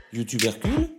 YouTube Hercule?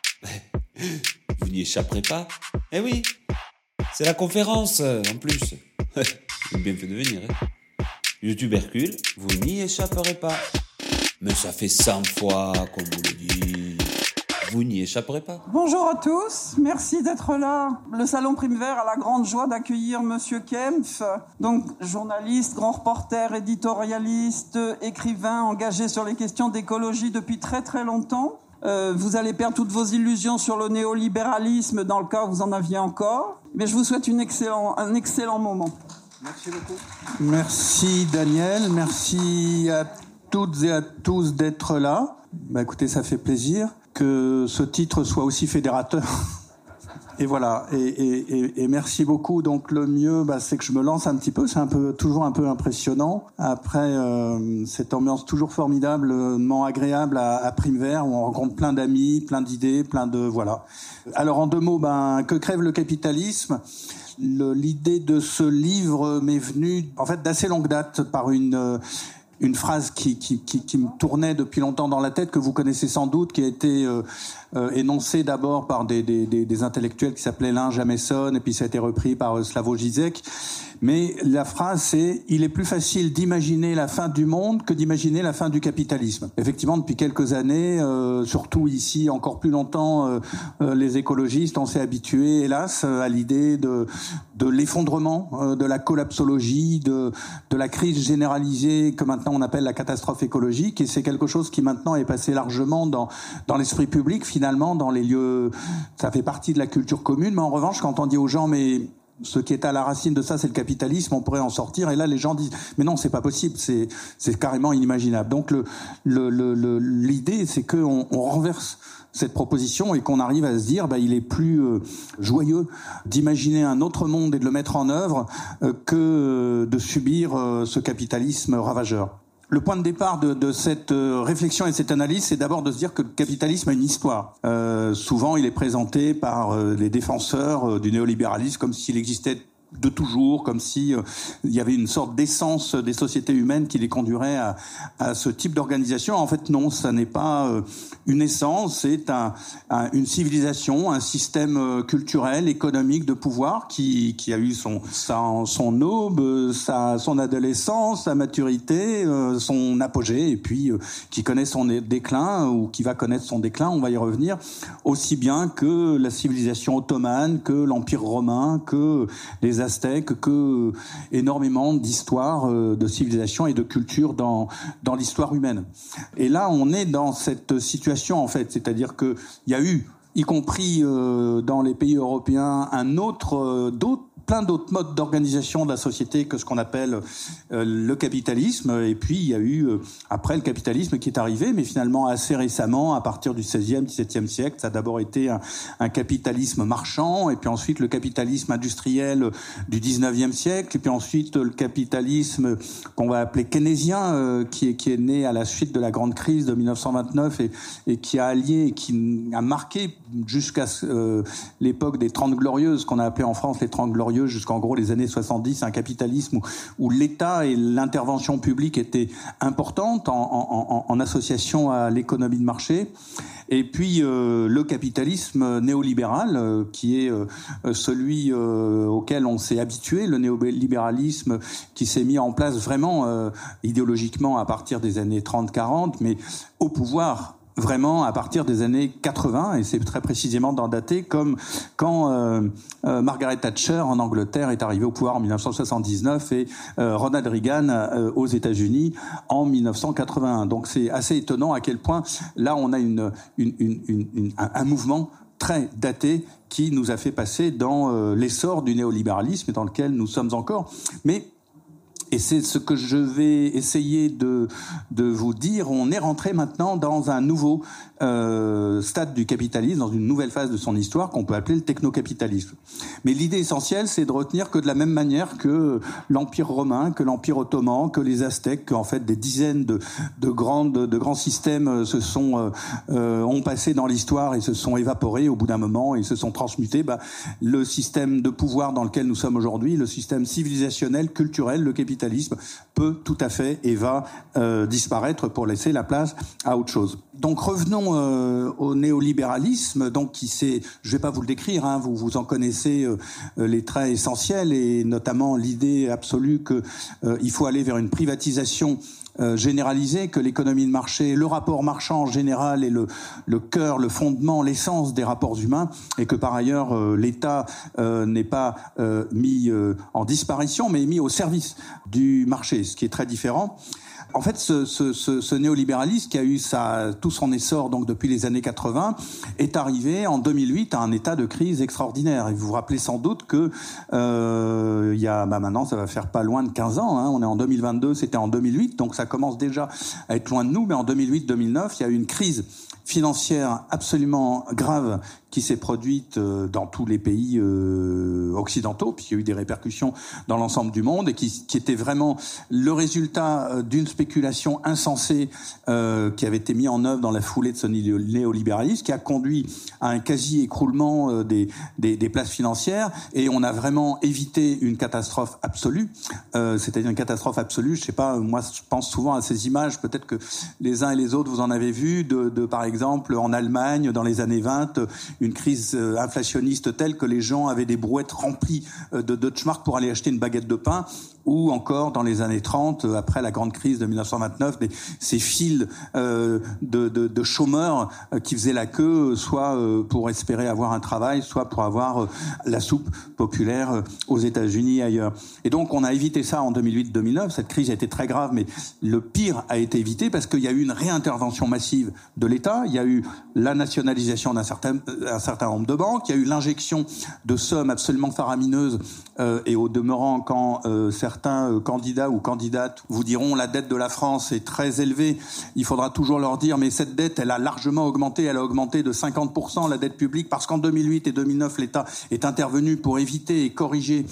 Vous n'y échapperez pas. Eh oui, c'est la conférence, en plus. J'ai bien fait de venir, hein. YouTube Hercule, vous n'y échapperez pas. Mais ça fait 100 fois qu'on vous le dit. Vous n'y échapperez pas. Bonjour à tous, merci d'être là. Le Salon Prime Vert a la grande joie d'accueillir Monsieur Kempf, donc journaliste, grand reporter, éditorialiste, écrivain, engagé sur les questions d'écologie depuis très très longtemps. Vous allez perdre toutes vos illusions sur le néolibéralisme dans le cas où vous en aviez encore. Mais je vous souhaite un excellent moment. Merci beaucoup. Merci Daniel, merci à toutes et à tous d'être là. Écoutez, ça fait plaisir que ce titre soit aussi fédérateur. Et voilà, et merci beaucoup. Donc le mieux, c'est que je me lance un petit peu. C'est toujours un peu impressionnant. Après cette ambiance toujours formidablement agréable à Prime Vert, où on rencontre plein d'amis, plein d'idées, voilà. Alors en 2 mots, que crève le capitalisme? L'idée de ce livre m'est venue en fait d'assez longue date par une phrase qui me tournait depuis longtemps dans la tête, que vous connaissez sans doute, qui a été énoncée d'abord par des intellectuels qui s'appelaient Lin Jameson, et puis ça a été repris par Slavoj Žižek. Mais la phrase, c'est « Il est plus facile d'imaginer la fin du monde que d'imaginer la fin du capitalisme ». Effectivement, depuis quelques années, surtout ici, encore plus longtemps, les écologistes, on s'est habitués, hélas, à l'idée de l'effondrement, de la collapsologie, de la crise généralisée que maintenant on appelle la catastrophe écologique. Et c'est quelque chose qui maintenant est passé largement dans l'esprit public, finalement, dans les lieux... Ça fait partie de la culture commune. Mais en revanche, quand on dit aux gens « mais ce qui est à la racine de ça, c'est le capitalisme, on pourrait en sortir », et là les gens disent mais non, c'est pas possible, c'est carrément inimaginable. Donc l'idée, c'est qu'on renverse cette proposition et qu'on arrive à se dire il est plus joyeux d'imaginer un autre monde et de le mettre en œuvre que de subir ce capitalisme ravageur. Le point de départ de cette réflexion et cette analyse, c'est d'abord de se dire que le capitalisme a une histoire. Souvent, il est présenté par les défenseurs du néolibéralisme comme s'il existait de toujours, comme si il y avait une sorte d'essence des sociétés humaines qui les conduirait à ce type d'organisation. En fait, non, ça n'est pas une essence, c'est une civilisation, un système culturel, économique de pouvoir qui a eu son aube, son adolescence, sa maturité, son apogée, et puis qui connaît son déclin, ou qui va connaître son déclin, on va y revenir, aussi bien que la civilisation ottomane, que l'Empire romain, que les Aztèques, que énormément d'histoires, de civilisation et de culture dans l'histoire humaine. Et là, on est dans cette situation, en fait, c'est-à-dire que il y a eu, y compris dans les pays européens, plein d'autres modes d'organisation de la société que ce qu'on appelle le capitalisme. Et puis, il y a eu, après, le capitalisme qui est arrivé, mais finalement assez récemment, à partir du XVIe, XVIIe siècle. Ça a d'abord été un capitalisme marchand, et puis ensuite le capitalisme industriel du XIXe siècle, et puis ensuite le capitalisme qu'on va appeler keynésien, qui est né à la suite de la grande crise de 1929 et qui a allié, et qui a marqué jusqu'à l'époque des 30 glorieuses, qu'on a appelé en France les 30 glorieuses, jusqu'en gros les années 70, un capitalisme où l'État et l'intervention publique étaient importantes en association à l'économie de marché. Et puis le capitalisme néolibéral, qui est celui auquel on s'est habitué, le néolibéralisme qui s'est mis en place vraiment idéologiquement à partir des années 30-40, mais au pouvoir vraiment à partir des années 80, et c'est très précisément daté comme quand Margaret Thatcher en Angleterre est arrivée au pouvoir en 1979 et Ronald Reagan aux États-Unis en 1981. Donc c'est assez étonnant à quel point là on a un mouvement très daté qui nous a fait passer dans l'essor du néolibéralisme dans lequel nous sommes encore. Et c'est ce que je vais essayer de vous dire. On est rentré maintenant dans un nouveau stade du capitalisme, dans une nouvelle phase de son histoire qu'on peut appeler le technocapitalisme. Mais l'idée essentielle, c'est de retenir que de la même manière que l'Empire romain, que l'Empire ottoman, que les Aztèques, qu'en fait des dizaines de grands systèmes ont passé dans l'histoire et se sont évaporés au bout d'un moment et se sont transmutés, le système de pouvoir dans lequel nous sommes aujourd'hui, le système civilisationnel, culturel, le capitalisme, capitalisme peut tout à fait et va disparaître pour laisser la place à autre chose. Donc revenons au néolibéralisme, donc je vais pas vous le décrire, hein, vous en connaissez les traits essentiels, et notamment l'idée absolue que il faut aller vers une privatisation généralisée, que l'économie de marché, le rapport marchand en général est le cœur, le fondement, l'essence des rapports humains, et que par ailleurs l'État n'est pas mis en disparition, mais mis au service du marché, ce qui est très différent. En fait, ce néolibéralisme qui a eu tout son essor donc depuis les années 80 est arrivé en 2008 à un état de crise extraordinaire. Et vous vous rappelez sans doute que il y a maintenant ça va faire pas loin de 15 ans. Hein, on est en 2022, c'était en 2008, donc ça commence déjà à être loin de nous. Mais en 2008-2009, il y a eu une crise financière absolument grave qui s'est produite dans tous les pays occidentaux, puis il y a eu des répercussions dans l'ensemble du monde, et qui était vraiment le résultat d'une spéculation insensée qui avait été mise en œuvre dans la foulée de ce néolibéralisme, qui a conduit à un quasi-écroulement des places financières, et on a vraiment évité une catastrophe absolue, c'est-à-dire une catastrophe absolue, je sais pas, moi je pense souvent à ces images, peut-être que les uns et les autres vous en avez vu, de par exemple en Allemagne dans les années 20, une crise inflationniste telle que les gens avaient des brouettes remplies de Deutschmark pour aller acheter une baguette de pain, ou encore dans les années 30, après la grande crise de 1929, ces files de chômeurs qui faisaient la queue, soit pour espérer avoir un travail, soit pour avoir la soupe populaire aux États-Unis et ailleurs. Et donc on a évité ça en 2008-2009, cette crise a été très grave, mais le pire a été évité parce qu'il y a eu une réintervention massive de l'État, il y a eu la nationalisation d'un certain nombre de banques, il y a eu l'injection de sommes absolument faramineuses, et au demeurant quand certains candidats ou candidates vous diront la dette de la France est très élevée, il faudra toujours leur dire mais cette dette elle a largement augmenté, elle a augmenté de 50% la dette publique, parce qu'en 2008 et 2009 l'État est intervenu pour éviter et corriger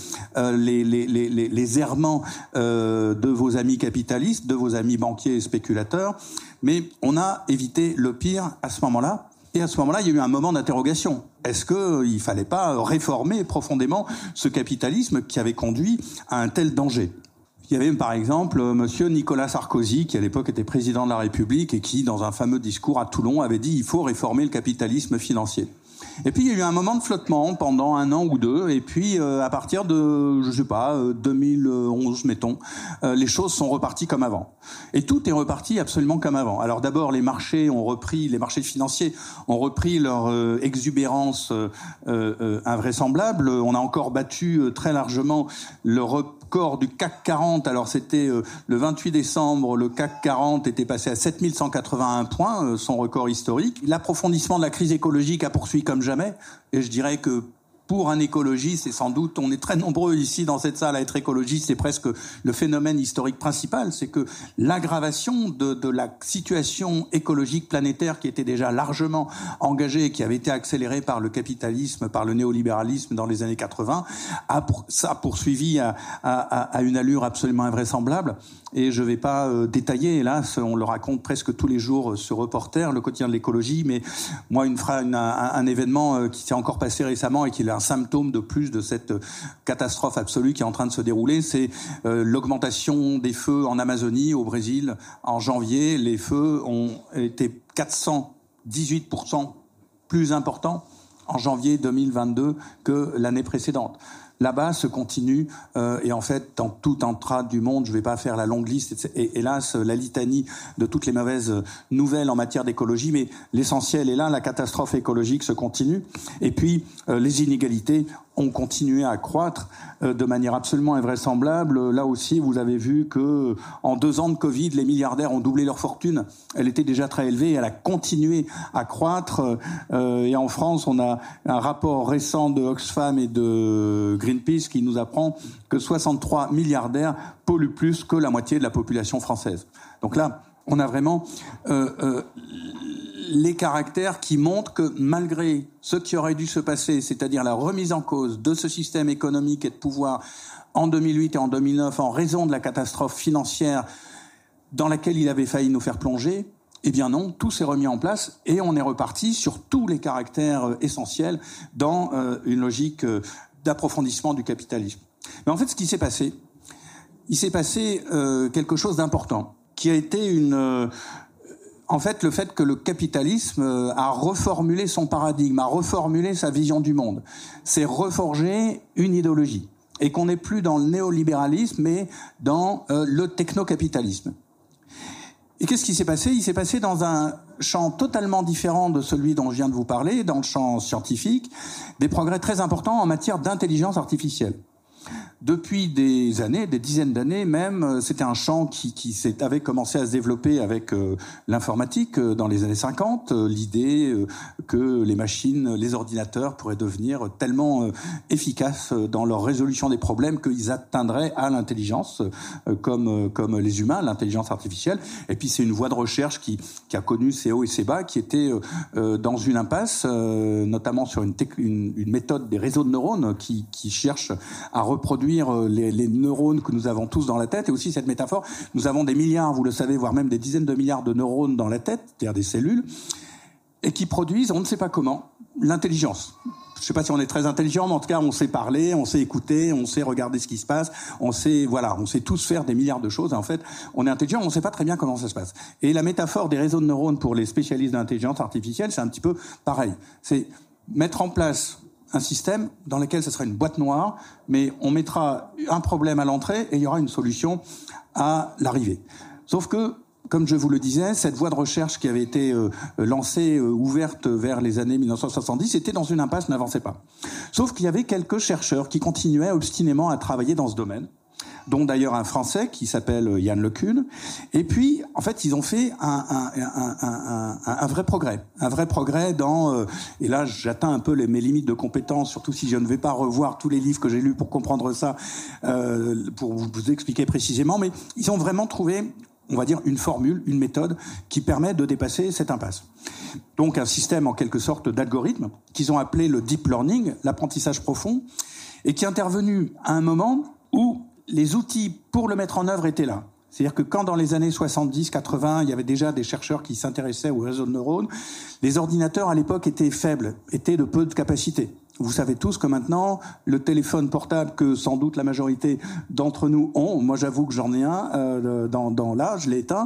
les errements de vos amis capitalistes, de vos amis banquiers et spéculateurs, mais on a évité le pire à ce moment-là. Et à ce moment-là, il y a eu un moment d'interrogation. Est-ce qu'il ne fallait pas réformer profondément ce capitalisme qui avait conduit à un tel danger ? Il y avait par exemple monsieur Nicolas Sarkozy, qui à l'époque était président de la République et qui, dans un fameux discours à Toulon, avait dit « il faut réformer le capitalisme financier ». Et puis il y a eu un moment de flottement pendant 1 an ou 2, et puis à partir de, 2011, mettons, les choses sont reparties comme avant. Et tout est reparti absolument comme avant. Alors d'abord, les marchés financiers ont repris leur exubérance invraisemblable. On a encore battu très largement le record du CAC 40. Alors c'était le 28 décembre, le CAC 40 était passé à 7181 points, son record historique. L'approfondissement de la crise écologique a poursuivi comme jamais, et je dirais que pour un écologiste, et sans doute on est très nombreux ici dans cette salle à être écologistes, c'est presque le phénomène historique principal, c'est que l'aggravation de la situation écologique planétaire qui était déjà largement engagée et qui avait été accélérée par le capitalisme, par le néolibéralisme dans les années 80, ça a poursuivi à une allure absolument invraisemblable. Et je ne vais pas détailler, hélas, on le raconte presque tous les jours sur Reporter, le quotidien de l'écologie, mais moi un événement qui s'est encore passé récemment et qui est un symptôme de plus de cette catastrophe absolue qui est en train de se dérouler, c'est l'augmentation des feux en Amazonie, au Brésil. En janvier, les feux ont été 418% plus importants en janvier 2022 que l'année précédente. Là-bas se continue, et en fait, dans tout endroit du monde, je ne vais pas faire la longue liste, et hélas, la litanie de toutes les mauvaises nouvelles en matière d'écologie, mais l'essentiel est là, la catastrophe écologique se continue, et puis les inégalités ont continué à croître de manière absolument invraisemblable. Là aussi, vous avez vu que en 2 ans de Covid, les milliardaires ont doublé leur fortune. Elle était déjà très élevée, elle a continué à croître. Et en France, on a un rapport récent de Oxfam et de Greenpeace qui nous apprend que 63 milliardaires polluent plus que la moitié de la population française. Donc là, on a vraiment les caractères qui montrent que malgré ce qui aurait dû se passer, c'est-à-dire la remise en cause de ce système économique et de pouvoir en 2008 et en 2009 en raison de la catastrophe financière dans laquelle il avait failli nous faire plonger, eh bien non, tout s'est remis en place et on est reparti sur tous les caractères essentiels dans une logique d'approfondissement du capitalisme. Mais en fait, ce qui s'est passé, il s'est passé quelque chose d'important, qui a été en fait, le fait que le capitalisme a reformulé son paradigme, a reformulé sa vision du monde, c'est reforger une idéologie, et qu'on n'est plus dans le néolibéralisme, mais dans le technocapitalisme. Et qu'est-ce qui s'est passé ? Il s'est passé dans un champ totalement différent de celui dont je viens de vous parler, dans le champ scientifique, des progrès très importants en matière d'intelligence artificielle. Depuis des années, des dizaines d'années même, c'était un champ qui avait commencé à se développer avec l'informatique dans les années 50, l'idée que les machines, les ordinateurs pourraient devenir tellement efficaces dans leur résolution des problèmes qu'ils atteindraient à l'intelligence comme les humains, l'intelligence artificielle. Et puis c'est une voie de recherche qui a connu ses hauts et ses bas, qui était dans une impasse, notamment sur une méthode des réseaux de neurones qui cherche à reproduire les neurones que nous avons tous dans la tête. Et aussi cette métaphore, nous avons des milliards, vous le savez, voire même des dizaines de milliards de neurones dans la tête, c'est-à-dire des cellules, et qui produisent, on ne sait pas comment, l'intelligence. Je ne sais pas si on est très intelligent, mais en tout cas, on sait parler, on sait écouter, on sait regarder ce qui se passe, on sait tous faire des milliards de choses. En fait, on est intelligent, on ne sait pas très bien comment ça se passe. Et la métaphore des réseaux de neurones pour les spécialistes d'intelligence artificielle, c'est un petit peu pareil. C'est mettre en place un système dans lequel ce sera une boîte noire, mais on mettra un problème à l'entrée et il y aura une solution à l'arrivée. Sauf que, comme je vous le disais, cette voie de recherche qui avait été lancée, ouverte vers les années 1970, était dans une impasse, n'avançait pas. Sauf qu'il y avait quelques chercheurs qui continuaient obstinément à travailler dans ce domaine, dont d'ailleurs un Français qui s'appelle Yann LeCun. Et puis, en fait, ils ont fait un vrai progrès dans... et là, j'atteins un peu mes limites de compétences, surtout si je ne vais pas revoir tous les livres que j'ai lus pour comprendre ça, pour vous expliquer précisément. Mais ils ont vraiment trouvé, on va dire, une formule, une méthode qui permet de dépasser cette impasse. Donc, un système, en quelque sorte, d'algorithme qu'ils ont appelé le deep learning, l'apprentissage profond, et qui est intervenu à un moment où les outils pour le mettre en œuvre étaient là. C'est-à-dire que quand dans les années 70-80, il y avait déjà des chercheurs qui s'intéressaient aux réseaux de neurones, les ordinateurs à l'époque étaient faibles, étaient de peu de capacité. Vous savez tous que maintenant, le téléphone portable que sans doute la majorité d'entre nous ont, moi j'avoue que j'en ai un, là, je l'ai éteint,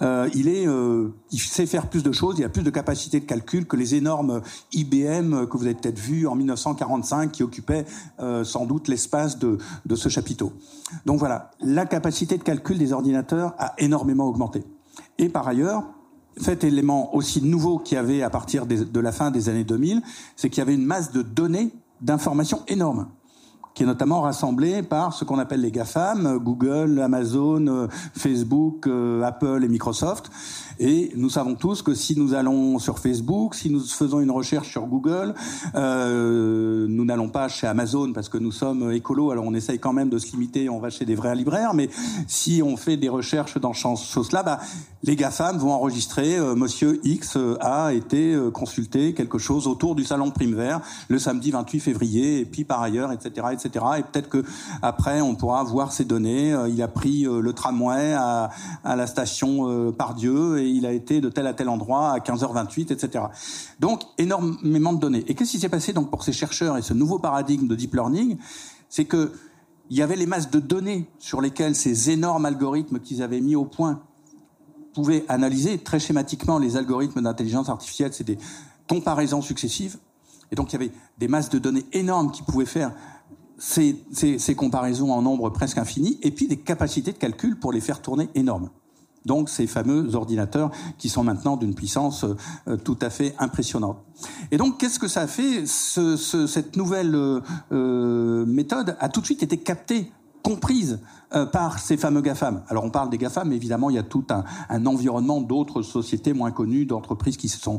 il sait faire plus de choses, il a plus de capacité de calcul que les énormes IBM que vous avez peut-être vus en 1945 qui occupaient sans doute l'espace de ce chapiteau. Donc voilà, la capacité de calcul des ordinateurs a énormément augmenté. Et par ailleurs, cet élément aussi nouveau qu'il y avait à partir de la fin des années 2000, c'est qu'il y avait une masse de données, d'informations énormes, qui est notamment rassemblée par ce qu'on appelle les GAFAM, Google, Amazon, Facebook, Apple et Microsoft. Et nous savons tous que si nous allons sur Facebook, si nous faisons une recherche sur Google, nous n'allons pas chez Amazon parce que nous sommes écolos, alors on essaye quand même de se limiter, on va chez des vrais libraires, mais si on fait des recherches dans ce chose-là, les GAFAM vont enregistrer Monsieur X a été consulté quelque chose autour du salon Primevert le samedi 28 février, et puis par ailleurs, etc., etc. Et peut-être que après on pourra voir ces données. Il a pris le tramway à la station Pardieu et il a été de tel à tel endroit à 15h28, etc. Donc énormément de données. Et qu'est-ce qui s'est passé donc pour ces chercheurs et ce nouveau paradigme de deep learning ? C'est que il y avait les masses de données sur lesquelles ces énormes algorithmes qu'ils avaient mis au point pouvaient analyser. Très schématiquement, les algorithmes d'intelligence artificielle, c'est des comparaisons successives. Et donc il y avait des masses de données énormes qui pouvaient faire ces comparaisons en nombre presque infini, et puis des capacités de calcul pour les faire tourner énormes. Donc ces fameux ordinateurs qui sont maintenant d'une puissance tout à fait impressionnante. Et donc qu'est-ce que ça a fait ? Cette nouvelle méthode a tout de suite été captée, comprise par ces fameux GAFAM. Alors on parle des GAFAM, mais évidemment il y a tout un environnement d'autres sociétés moins connues, d'entreprises qui se sont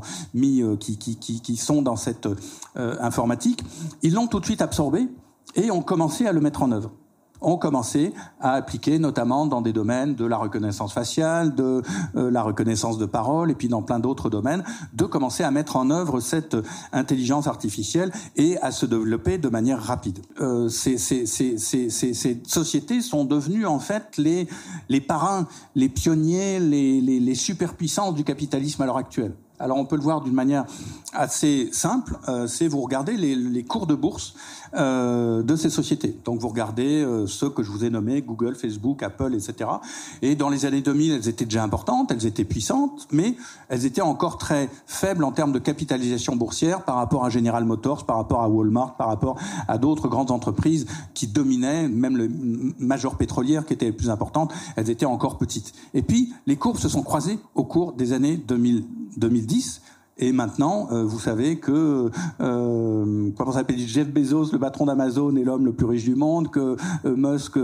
qui sont dans cette informatique. Ils l'ont tout de suite absorbé et ont commencé à le mettre en œuvre. Ont commencé à appliquer notamment dans des domaines de la reconnaissance faciale, de la reconnaissance de parole, et puis dans plein d'autres domaines, de commencer à mettre en œuvre cette intelligence artificielle et à se développer de manière rapide. Ces sociétés sont devenues en fait les parrains, les pionniers, les superpuissances du capitalisme à l'heure actuelle. Alors on peut le voir d'une manière assez simple, c'est vous regardez les cours de bourse de ces sociétés. Donc vous regardez ceux que je vous ai nommés, Google, Facebook, Apple, etc. Et dans les années 2000, elles étaient déjà importantes, elles étaient puissantes, mais elles étaient encore très faibles en termes de capitalisation boursière par rapport à General Motors, par rapport à Walmart, par rapport à d'autres grandes entreprises qui dominaient, même le major pétrolière qui était les plus importantes, elles étaient encore petites. Et puis les courbes se sont croisées au cours des années 2010. Et maintenant, vous savez que comment ça s'appelle, Jeff Bezos, le patron d'Amazon, est l'homme le plus riche du monde, que Musk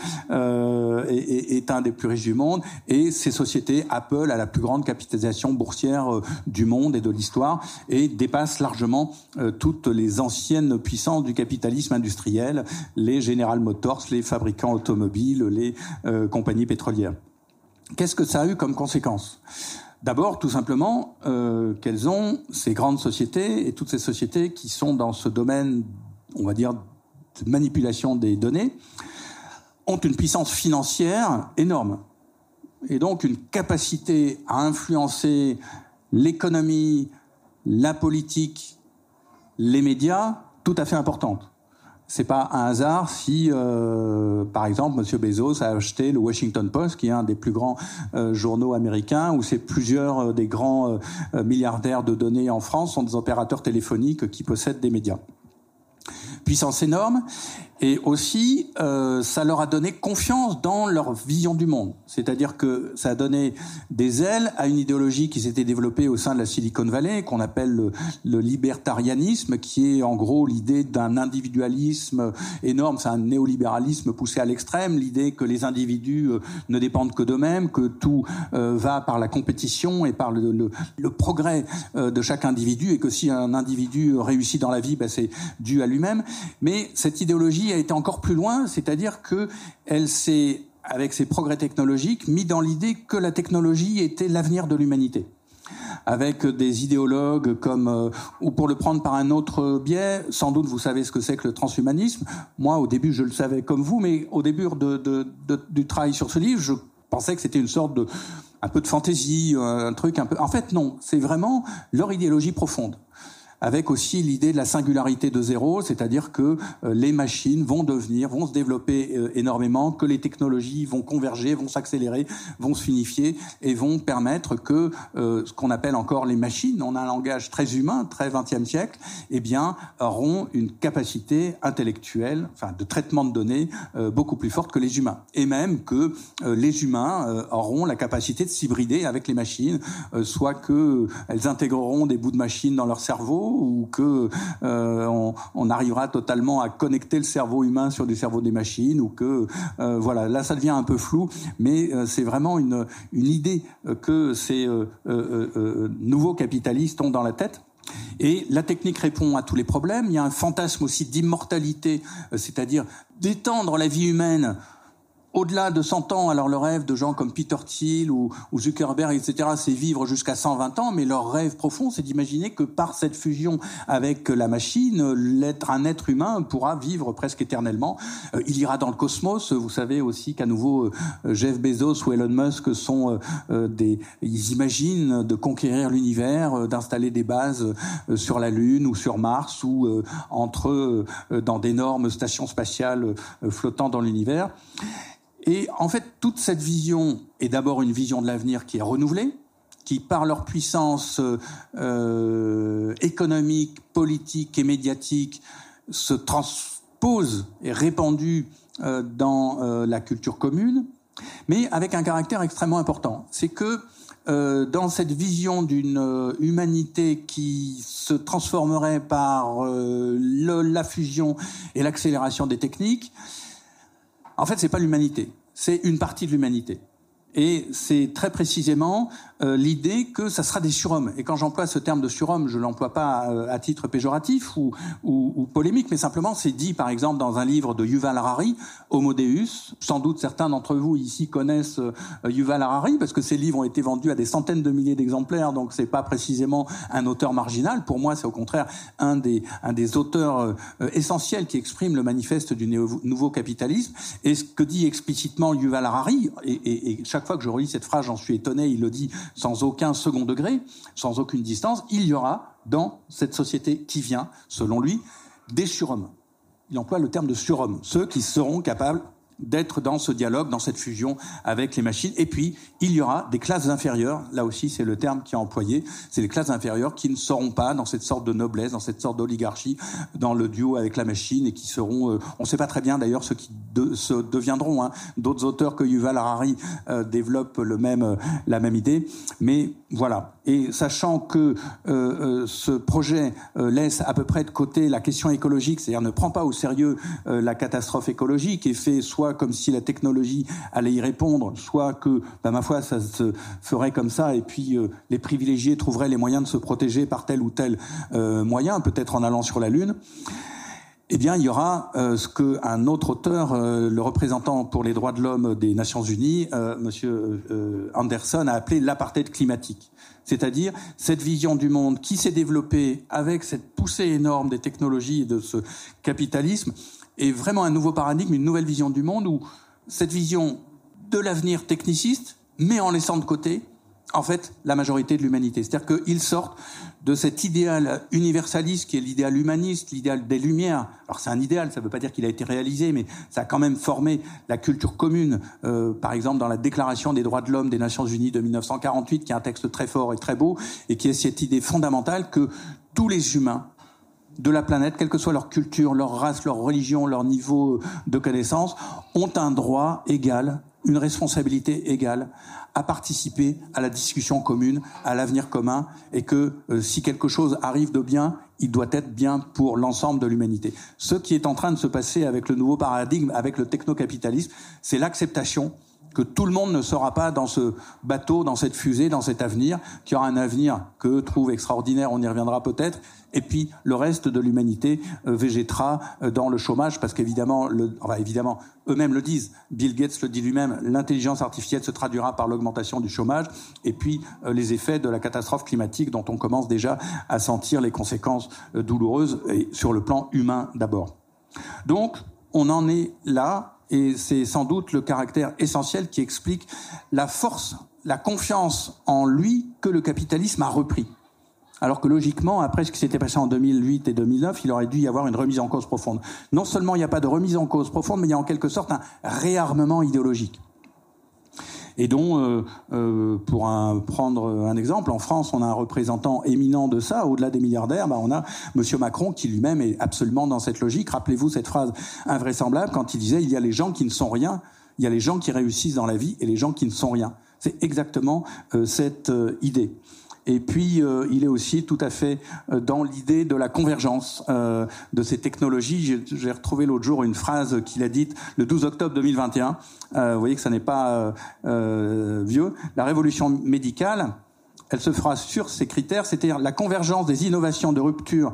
est un des plus riches du monde, et ces sociétés, Apple a la plus grande capitalisation boursière du monde et de l'histoire, et dépasse largement toutes les anciennes puissances du capitalisme industriel, les General Motors, les fabricants automobiles, les compagnies pétrolières. Qu'est-ce que ça a eu comme conséquence ? D'abord, tout simplement, qu'elles ont, ces grandes sociétés, et toutes ces sociétés qui sont dans ce domaine, on va dire, de manipulation des données, ont une puissance financière énorme. Et donc une capacité à influencer l'économie, la politique, les médias, tout à fait importante. C'est pas un hasard si, par exemple, M. Bezos a acheté le Washington Post, qui est un des plus grands journaux américains, où c'est plusieurs des grands milliardaires de données en France sont des opérateurs téléphoniques qui possèdent des médias. Puissance énorme, et aussi ça leur a donné confiance dans leur vision du monde. C'est-à-dire que ça a donné des ailes à une idéologie qui s'était développée au sein de la Silicon Valley, qu'on appelle le libertarianisme, qui est en gros l'idée d'un individualisme énorme, c'est un néolibéralisme poussé à l'extrême, l'idée que les individus ne dépendent que d'eux-mêmes, que tout va par la compétition et par le progrès de chaque individu, et que si un individu réussit dans la vie, c'est dû à lui-même. Mais cette idéologie a été encore plus loin, c'est-à-dire que elle s'est, avec ses progrès technologiques, mis dans l'idée que la technologie était l'avenir de l'humanité. Avec des idéologues comme, ou pour le prendre par un autre biais, sans doute vous savez ce que c'est que le transhumanisme. Moi, au début, je le savais comme vous, mais au début du travail sur ce livre, je pensais que c'était une sorte un peu de fantaisie, un truc un peu. En fait, non, c'est vraiment leur idéologie profonde. Avec aussi l'idée de la singularité de zéro, c'est-à-dire que les machines vont se développer énormément, que les technologies vont converger, vont s'accélérer, vont s'unifier et vont permettre que ce qu'on appelle encore les machines, on a un langage très humain, très 20e siècle, auront une capacité intellectuelle, de traitement de données beaucoup plus forte que les humains. Et même que les humains auront la capacité de s'hybrider avec les machines, soit qu'elles intégreront des bouts de machines dans leur cerveau, ou que on arrivera totalement à connecter le cerveau humain sur du cerveau des machines, ou que voilà, là ça devient un peu flou, mais c'est vraiment une idée que ces nouveaux capitalistes ont dans la tête. Et la technique répond à tous les problèmes. Il y a un fantasme aussi d'immortalité, c'est-à-dire d'étendre la vie humaine au-delà de 100 ans. Alors le rêve de gens comme Peter Thiel ou Zuckerberg, etc., c'est vivre jusqu'à 120 ans, mais leur rêve profond, c'est d'imaginer que par cette fusion avec la machine, un être humain pourra vivre presque éternellement. Il ira dans le cosmos. Vous savez aussi qu'à nouveau, Jeff Bezos ou Elon Musk ils imaginent de conquérir l'univers, d'installer des bases sur la Lune ou sur Mars, ou dans d'énormes stations spatiales flottant dans l'univers. Et en fait, toute cette vision est d'abord une vision de l'avenir qui est renouvelée, qui, par leur puissance économique, politique et médiatique, se transpose et répandue dans la culture commune, mais avec un caractère extrêmement important. C'est que dans cette vision d'une humanité qui se transformerait par la fusion et l'accélération des techniques, en fait, c'est pas l'humanité, c'est une partie de l'humanité. Et c'est très précisément l'idée que ça sera des surhommes. Et quand j'emploie ce terme de surhomme, je l'emploie pas à titre péjoratif ou polémique, mais simplement c'est dit, par exemple, dans un livre de Yuval Harari, Homo Deus. Sans doute certains d'entre vous ici connaissent Yuval Harari, parce que ses livres ont été vendus à des centaines de milliers d'exemplaires, donc c'est pas précisément un auteur marginal. Pour moi, c'est au contraire un des auteurs essentiels qui exprime le manifeste du nouveau capitalisme. Et ce que dit explicitement Yuval Harari, et chaque chaque fois que je relis cette phrase, j'en suis étonné, il le dit sans aucun second degré, sans aucune distance, il y aura dans cette société qui vient, selon lui, des surhommes. Il emploie le terme de surhommes, ceux qui seront capables d'être dans ce dialogue, dans cette fusion avec les machines. Et puis, il y aura des classes inférieures, là aussi c'est le terme qui est employé, c'est les classes inférieures qui ne seront pas dans cette sorte de noblesse, dans cette sorte d'oligarchie, dans le duo avec la machine, et qui seront, on ne sait pas très bien d'ailleurs ce qui se deviendront, hein. D'autres auteurs que Yuval Harari développent la même idée, mais voilà. Et sachant que ce projet laisse à peu près de côté la question écologique, c'est-à-dire ne prend pas au sérieux la catastrophe écologique, et fait soit comme si la technologie allait y répondre, soit que, ma foi, ça se ferait comme ça, et puis les privilégiés trouveraient les moyens de se protéger par tel ou tel moyen, peut-être en allant sur la Lune. Eh bien, il y aura ce qu'un autre auteur, le représentant pour les droits de l'homme des Nations Unies, Monsieur Anderson, a appelé l'apartheid climatique. C'est-à-dire cette vision du monde qui s'est développée avec cette poussée énorme des technologies et de ce capitalisme, est vraiment un nouveau paradigme, une nouvelle vision du monde, où cette vision de l'avenir techniciste, mais en laissant de côté, en fait, la majorité de l'humanité. C'est-à-dire qu'ils sortent de cet idéal universaliste qui est l'idéal humaniste, l'idéal des Lumières. Alors c'est un idéal, ça ne veut pas dire qu'il a été réalisé, mais ça a quand même formé la culture commune. Par exemple, dans la Déclaration des droits de l'homme des Nations Unies de 1948, qui est un texte très fort et très beau, et qui est cette idée fondamentale que tous les humains de la planète, quelle que soit leur culture, leur race, leur religion, leur niveau de connaissance, ont un droit égal, une responsabilité égale à participer à la discussion commune, à l'avenir commun, et que si quelque chose arrive de bien, il doit être bien pour l'ensemble de l'humanité. Ce qui est en train de se passer avec le nouveau paradigme, avec le technocapitalisme, c'est l'acceptation que tout le monde ne sera pas dans ce bateau, dans cette fusée, dans cet avenir, qui aura un avenir que trouve extraordinaire, on y reviendra peut-être, et puis le reste de l'humanité végétera dans le chômage, parce qu'évidemment, évidemment, eux-mêmes le disent, Bill Gates le dit lui-même, l'intelligence artificielle se traduira par l'augmentation du chômage, et puis les effets de la catastrophe climatique dont on commence déjà à sentir les conséquences douloureuses, et sur le plan humain d'abord. Donc, on en est là, et c'est sans doute le caractère essentiel qui explique la force, la confiance en lui que le capitalisme a repris. Alors que logiquement, après ce qui s'était passé en 2008 et 2009, il aurait dû y avoir une remise en cause profonde. Non seulement il n'y a pas de remise en cause profonde, mais il y a en quelque sorte un réarmement idéologique. Et dont, pour prendre un exemple, en France, on a un représentant éminent de ça, au-delà des milliardaires, on a Monsieur Macron qui lui-même est absolument dans cette logique. Rappelez-vous cette phrase invraisemblable quand il disait « il y a les gens qui ne sont rien, il y a les gens qui réussissent dans la vie et les gens qui ne sont rien ». C'est exactement cette idée. Et puis, il est aussi tout à fait dans l'idée de la convergence de ces technologies. J'ai retrouvé l'autre jour une phrase qu'il a dite le 12 octobre 2021. Vous voyez que ça n'est pas vieux. La révolution médicale, elle se fera sur ces critères, c'est-à-dire la convergence des innovations de rupture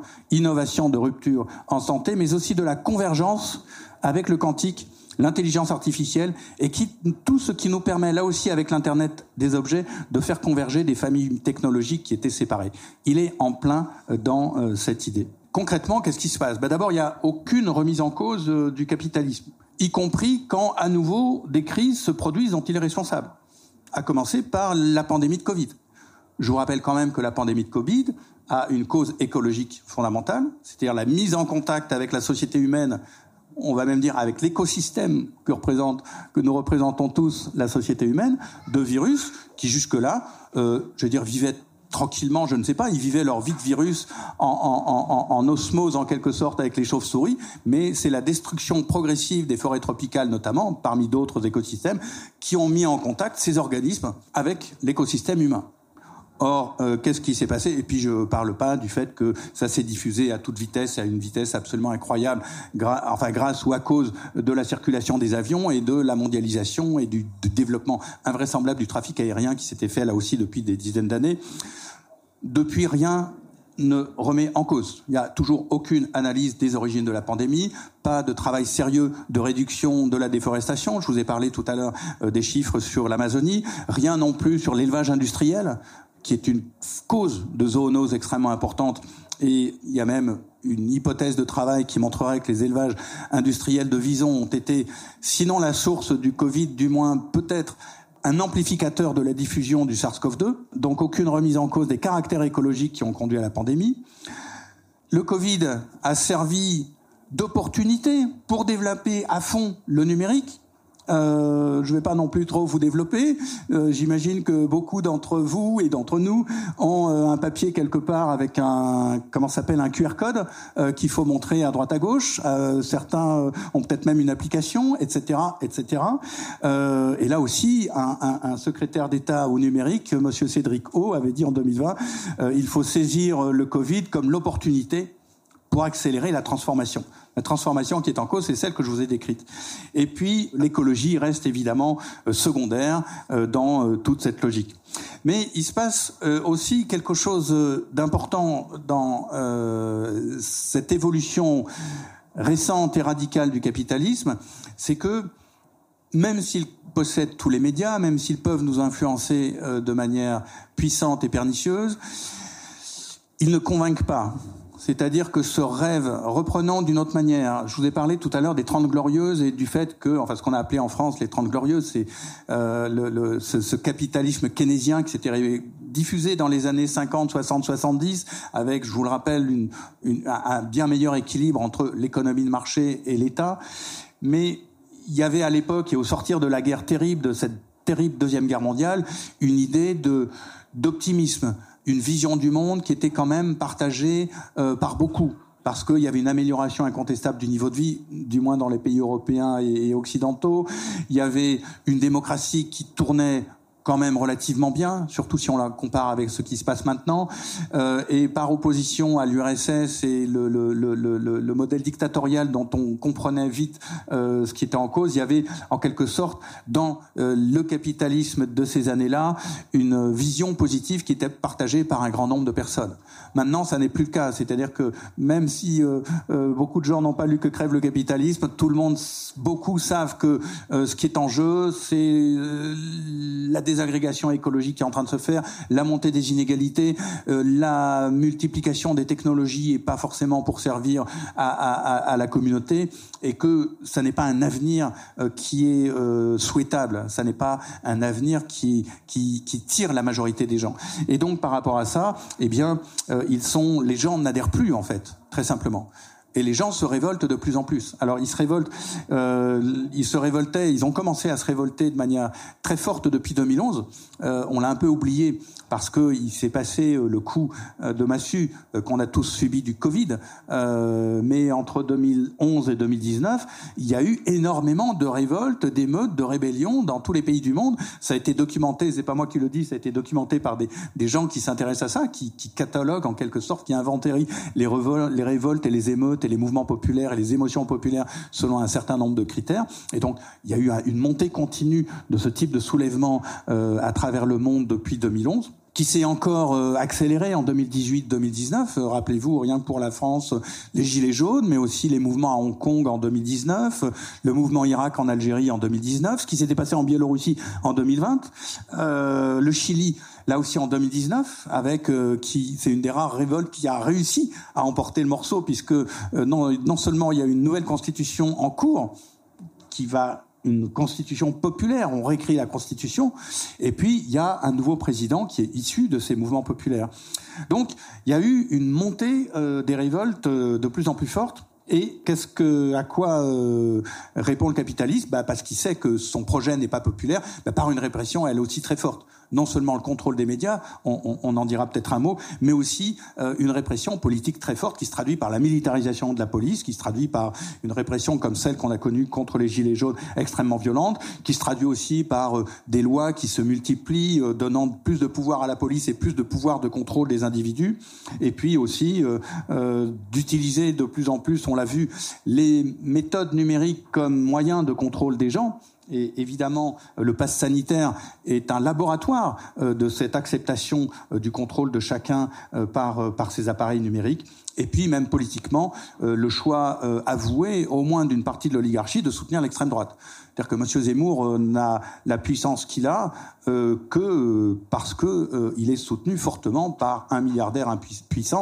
en santé, mais aussi de la convergence avec le quantique, l'intelligence artificielle, et tout ce qui nous permet, là aussi avec l'Internet des objets, de faire converger des familles technologiques qui étaient séparées. Il est en plein dans cette idée. Concrètement, qu'est-ce qui se passe ? D'abord, il n'y a aucune remise en cause du capitalisme, y compris quand, à nouveau, des crises se produisent dont il est responsable, à commencer par la pandémie de Covid. Je vous rappelle quand même que la pandémie de Covid a une cause écologique fondamentale, c'est-à-dire la mise en contact avec la société humaine, on va même dire avec l'écosystème que nous représentons tous, la société humaine, de virus qui jusque-là, vivaient tranquillement, je ne sais pas, ils vivaient leur vie de virus en osmose en quelque sorte avec les chauves-souris, mais c'est la destruction progressive des forêts tropicales notamment, parmi d'autres écosystèmes, qui ont mis en contact ces organismes avec l'écosystème humain. Or, qu'est-ce qui s'est passé ? Et puis je parle pas du fait que ça s'est diffusé à toute vitesse, à une vitesse absolument incroyable, grâce ou à cause de la circulation des avions et de la mondialisation et du développement invraisemblable du trafic aérien qui s'était fait là aussi depuis des dizaines d'années. Depuis, rien ne remet en cause. Il n'y a toujours aucune analyse des origines de la pandémie, pas de travail sérieux de réduction de la déforestation. Je vous ai parlé tout à l'heure des chiffres sur l'Amazonie. Rien non plus sur l'élevage industriel, qui est une cause de zoonose extrêmement importante. Et il y a même une hypothèse de travail qui montrerait que les élevages industriels de visons ont été, sinon la source du Covid, du moins peut-être un amplificateur de la diffusion du SARS-CoV-2, donc aucune remise en cause des caractères écologiques qui ont conduit à la pandémie. Le Covid a servi d'opportunité pour développer à fond le numérique. Je ne vais pas non plus trop vous développer. J'imagine que beaucoup d'entre vous et d'entre nous ont un papier quelque part avec un QR code qu'il faut montrer à droite à gauche. Certains ont peut-être même une application, etc., etc. Et là aussi, un secrétaire d'État au numérique, Monsieur Cédric O, avait dit en 2020, il faut saisir le Covid comme l'opportunité pour accélérer la transformation. La transformation qui est en cause, c'est celle que je vous ai décrite. Et puis, l'écologie reste évidemment secondaire dans toute cette logique. Mais il se passe aussi quelque chose d'important dans cette évolution récente et radicale du capitalisme, c'est que même s'ils possèdent tous les médias, même s'ils peuvent nous influencer de manière puissante et pernicieuse, ils ne convainquent pas. C'est-à-dire que ce rêve, reprenant d'une autre manière, je vous ai parlé tout à l'heure des 30 Glorieuses et du fait que, enfin ce qu'on a appelé en France les 30 Glorieuses, c'est ce capitalisme keynésien qui s'était diffusé dans les années 50, 60, 70, avec, je vous le rappelle, un bien meilleur équilibre entre l'économie de marché et l'État. Mais il y avait à l'époque, et au sortir de la guerre terrible, de cette terrible Deuxième Guerre mondiale, une idée d'optimisme, une vision du monde qui était quand même partagée par beaucoup, parce qu'il y avait une amélioration incontestable du niveau de vie, du moins dans les pays européens et occidentaux. Il y avait une démocratie qui tournait quand même relativement bien, surtout si on la compare avec ce qui se passe maintenant, et par opposition à l'URSS et le modèle dictatorial dont on comprenait vite ce qui était en cause, il y avait en quelque sorte dans le capitalisme de ces années-là une vision positive qui était partagée par un grand nombre de personnes. Maintenant, ça n'est plus le cas, c'est-à-dire que même si beaucoup de gens n'ont pas lu Que crève le capitalisme, tout le monde, beaucoup savent que ce qui est en jeu, c'est la désagrégation écologique qui est en train de se faire, la montée des inégalités, la multiplication des technologies et pas forcément pour servir à la communauté, et que ça n'est pas un avenir qui est souhaitable, ça n'est pas un avenir qui tire la majorité des gens. Et donc par rapport à ça, eh bien les gens n'adhèrent plus en fait, très simplement. Et les gens se révoltent de plus en plus. Alors ils se révoltaient, ils ont commencé à se révolter de manière très forte depuis 2011. On l'a un peu oublié parce que il s'est passé le coup de massue qu'on a tous subi du Covid. Mais entre 2011 et 2019, il y a eu énormément de révoltes, d'émeutes, de rébellions dans tous les pays du monde. Ça a été documenté, c'est pas moi qui le dis, ça a été documenté par des gens qui s'intéressent à ça, qui cataloguent en quelque sorte, qui inventérient les révoltes et les émeutes et les mouvements populaires et les émotions populaires selon un certain nombre de critères. Et donc, il y a eu une montée continue de ce type de soulèvement à travers le monde depuis 2011. Qui s'est encore accéléré en 2018-2019. Rappelez-vous, rien que pour la France, les Gilets jaunes, mais aussi les mouvements à Hong Kong en 2019, le mouvement Irak en Algérie en 2019, ce qui s'était passé en Biélorussie en 2020, le Chili, là aussi en 2019, avec c'est une des rares révoltes qui a réussi à emporter le morceau, puisque non seulement il y a une nouvelle constitution en cours, qui va une constitution populaire, on réécrit la constitution, et puis il y a un nouveau président qui est issu de ces mouvements populaires. Donc il y a eu une montée des révoltes de plus en plus forte. Et à quoi répond le capitalisme ? Parce qu'il sait que son projet n'est pas populaire, par une répression elle aussi très forte. Non seulement le contrôle des médias, on en dira peut-être un mot, mais aussi une répression politique très forte qui se traduit par la militarisation de la police, qui se traduit par une répression comme celle qu'on a connue contre les Gilets jaunes extrêmement violente, qui se traduit aussi par des lois qui se multiplient, donnant plus de pouvoir à la police et plus de pouvoir de contrôle des individus, et puis aussi d'utiliser de plus en plus, on l'a vu, les méthodes numériques comme moyen de contrôle des gens. Et évidemment, le pass sanitaire est un laboratoire de cette acceptation du contrôle de chacun par ces appareils numériques. Et puis, même politiquement, le choix avoué, au moins d'une partie de l'oligarchie, de soutenir l'extrême droite. C'est-à-dire que M. Zemmour n'a la puissance qu'il a que parce que il est soutenu fortement par un milliardaire impuissant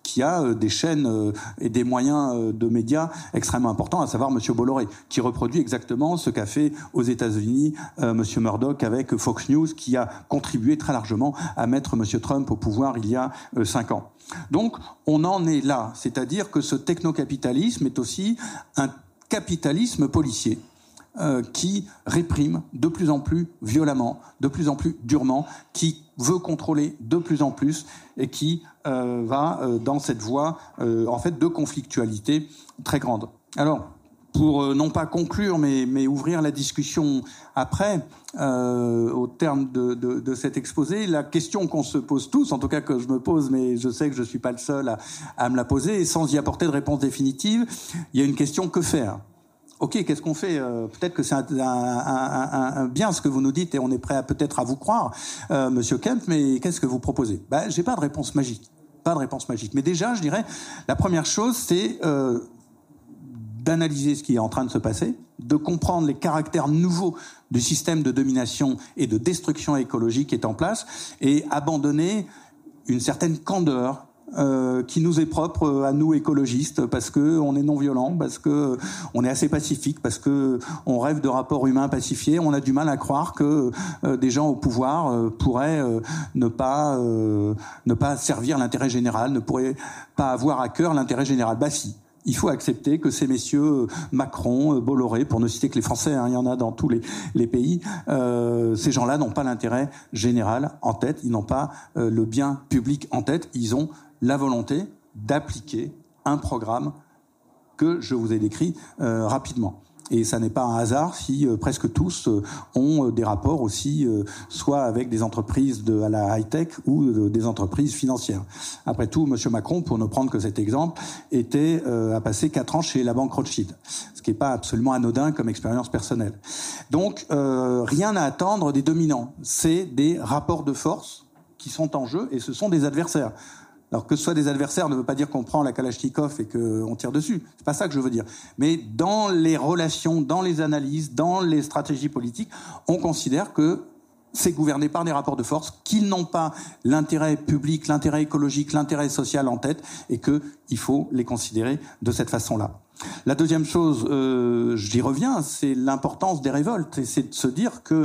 qui a des chaînes et des moyens de médias extrêmement importants, à savoir Monsieur Bolloré, qui reproduit exactement ce qu'a fait aux États-Unis Monsieur Murdoch avec Fox News, qui a contribué très largement à mettre Monsieur Trump au pouvoir il y a 5 ans. Donc, on en est là, c'est-à-dire que ce technocapitalisme est aussi un capitalisme policier qui réprime de plus en plus violemment, de plus en plus durement, qui veut contrôler de plus en plus et qui va dans cette voie en fait de conflictualité très grande. Alors, pour non pas conclure, mais ouvrir la discussion après, au terme de cet exposé, la question qu'on se pose tous, en tout cas que je me pose, mais je sais que je suis pas le seul à me la poser, et sans y apporter de réponse définitive, il y a une question: que faire ? Ok, qu'est-ce qu'on fait ? Peut-être que c'est un bien ce que vous nous dites, et on est prêt peut-être à vous croire, Monsieur Kempf, mais qu'est-ce que vous proposez ? J'ai pas de réponse magique. Pas de réponse magique. Mais déjà, je dirais, la première chose, c'est d'analyser ce qui est en train de se passer, de comprendre les caractères nouveaux du système de domination et de destruction écologique qui est en place, et abandonner une certaine candeur qui nous est propre à nous écologistes, parce que on est non violent, parce que on est assez pacifique, parce que on rêve de rapports humains pacifiés. On a du mal à croire que des gens au pouvoir pourraient ne pas servir l'intérêt général, ne pourraient pas avoir à cœur l'intérêt général. Si. Il faut accepter que ces messieurs Macron, Bolloré, pour ne citer que les Français, il y en a dans tous les pays, ces gens-là n'ont pas l'intérêt général en tête, ils n'ont pas le bien public en tête, ils ont la volonté d'appliquer un programme que je vous ai décrit rapidement. Et ça n'est pas un hasard si presque tous ont des rapports aussi, soit avec des entreprises à la high-tech ou des entreprises financières. Après tout, M. Macron, pour ne prendre que cet exemple, a passé 4 ans chez la banque Rothschild, ce qui n'est pas absolument anodin comme expérience personnelle. Donc, rien à attendre des dominants. C'est des rapports de force qui sont en jeu, et ce sont des adversaires. Alors que ce soit des adversaires ne veut pas dire qu'on prend la Kalachnikov et qu'on tire dessus. C'est pas ça que je veux dire. Mais dans les relations, dans les analyses, dans les stratégies politiques, on considère que c'est gouverné par des rapports de force, qu'ils n'ont pas l'intérêt public, l'intérêt écologique, l'intérêt social en tête, et qu'il faut les considérer de cette façon-là. La deuxième chose, j'y reviens, c'est l'importance des révoltes. Et c'est de se dire que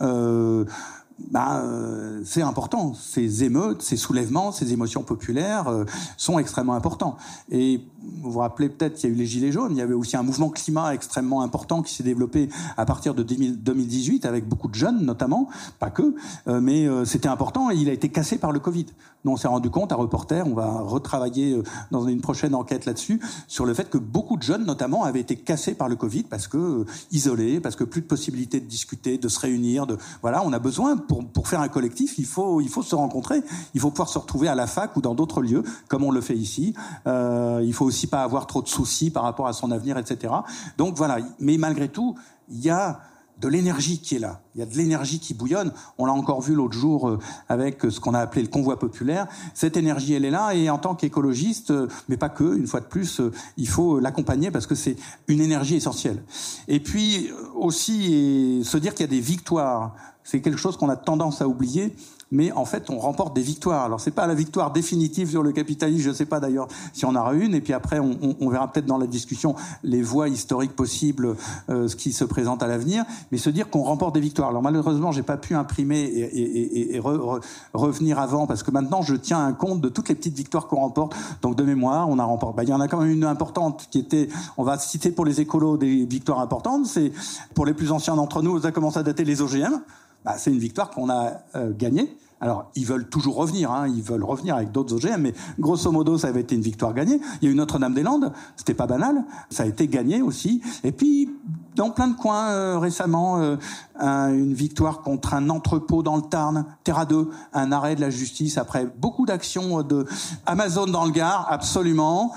c'est important. Ces émeutes, ces soulèvements, ces émotions populaires sont extrêmement importants. Et vous vous rappelez peut-être qu'il y a eu les Gilets jaunes, il y avait aussi un mouvement climat extrêmement important qui s'est développé à partir de 2018 avec beaucoup de jeunes notamment, pas que, mais c'était important et il a été cassé par le Covid. Nous, on s'est rendu compte à Reporter, on va retravailler dans une prochaine enquête là-dessus, sur le fait que beaucoup de jeunes notamment avaient été cassés par le Covid parce que isolés, parce que plus de possibilité de discuter, de se réunir, voilà, on a besoin pour faire un collectif, il faut se rencontrer, il faut pouvoir se retrouver à la fac ou dans d'autres lieux comme on le fait ici. Il faut aussi pas avoir trop de soucis par rapport à son avenir, etc. Donc voilà, mais malgré tout, il y a de l'énergie qui est là. Il y a de l'énergie qui bouillonne. On l'a encore vu l'autre jour avec ce qu'on a appelé le convoi populaire. Cette énergie, elle est là, et en tant qu'écologiste, mais pas que, une fois de plus, il faut l'accompagner parce que c'est une énergie essentielle. Et puis aussi, se dire qu'il y a des victoires, c'est quelque chose qu'on a tendance à oublier. Mais en fait, on remporte des victoires. Alors, c'est pas la victoire définitive sur le capitalisme. Je sais pas d'ailleurs si on en aura une. Et puis après, on verra peut-être dans la discussion les voies historiques possibles, ce qui se présente à l'avenir. Mais se dire qu'on remporte des victoires. Alors malheureusement, j'ai pas pu imprimer et revenir avant parce que maintenant, je tiens un compte de toutes les petites victoires qu'on remporte. Donc de mémoire, on a remporté. Il y en a quand même une importante qui était. On va citer pour les écolos des victoires importantes. C'est pour les plus anciens d'entre nous, ça commence à dater les OGM. C'est une victoire qu'on a gagnée. Alors, ils veulent toujours revenir, ils veulent revenir avec d'autres OGM, mais grosso modo, ça avait été une victoire gagnée. Il y a eu Notre-Dame-des-Landes, c'était pas banal, ça a été gagné aussi. Et puis, dans plein de coins, récemment, une victoire contre un entrepôt dans le Tarn, Terra 2, un arrêt de la justice après beaucoup d'actions de Amazon dans le Gard, absolument.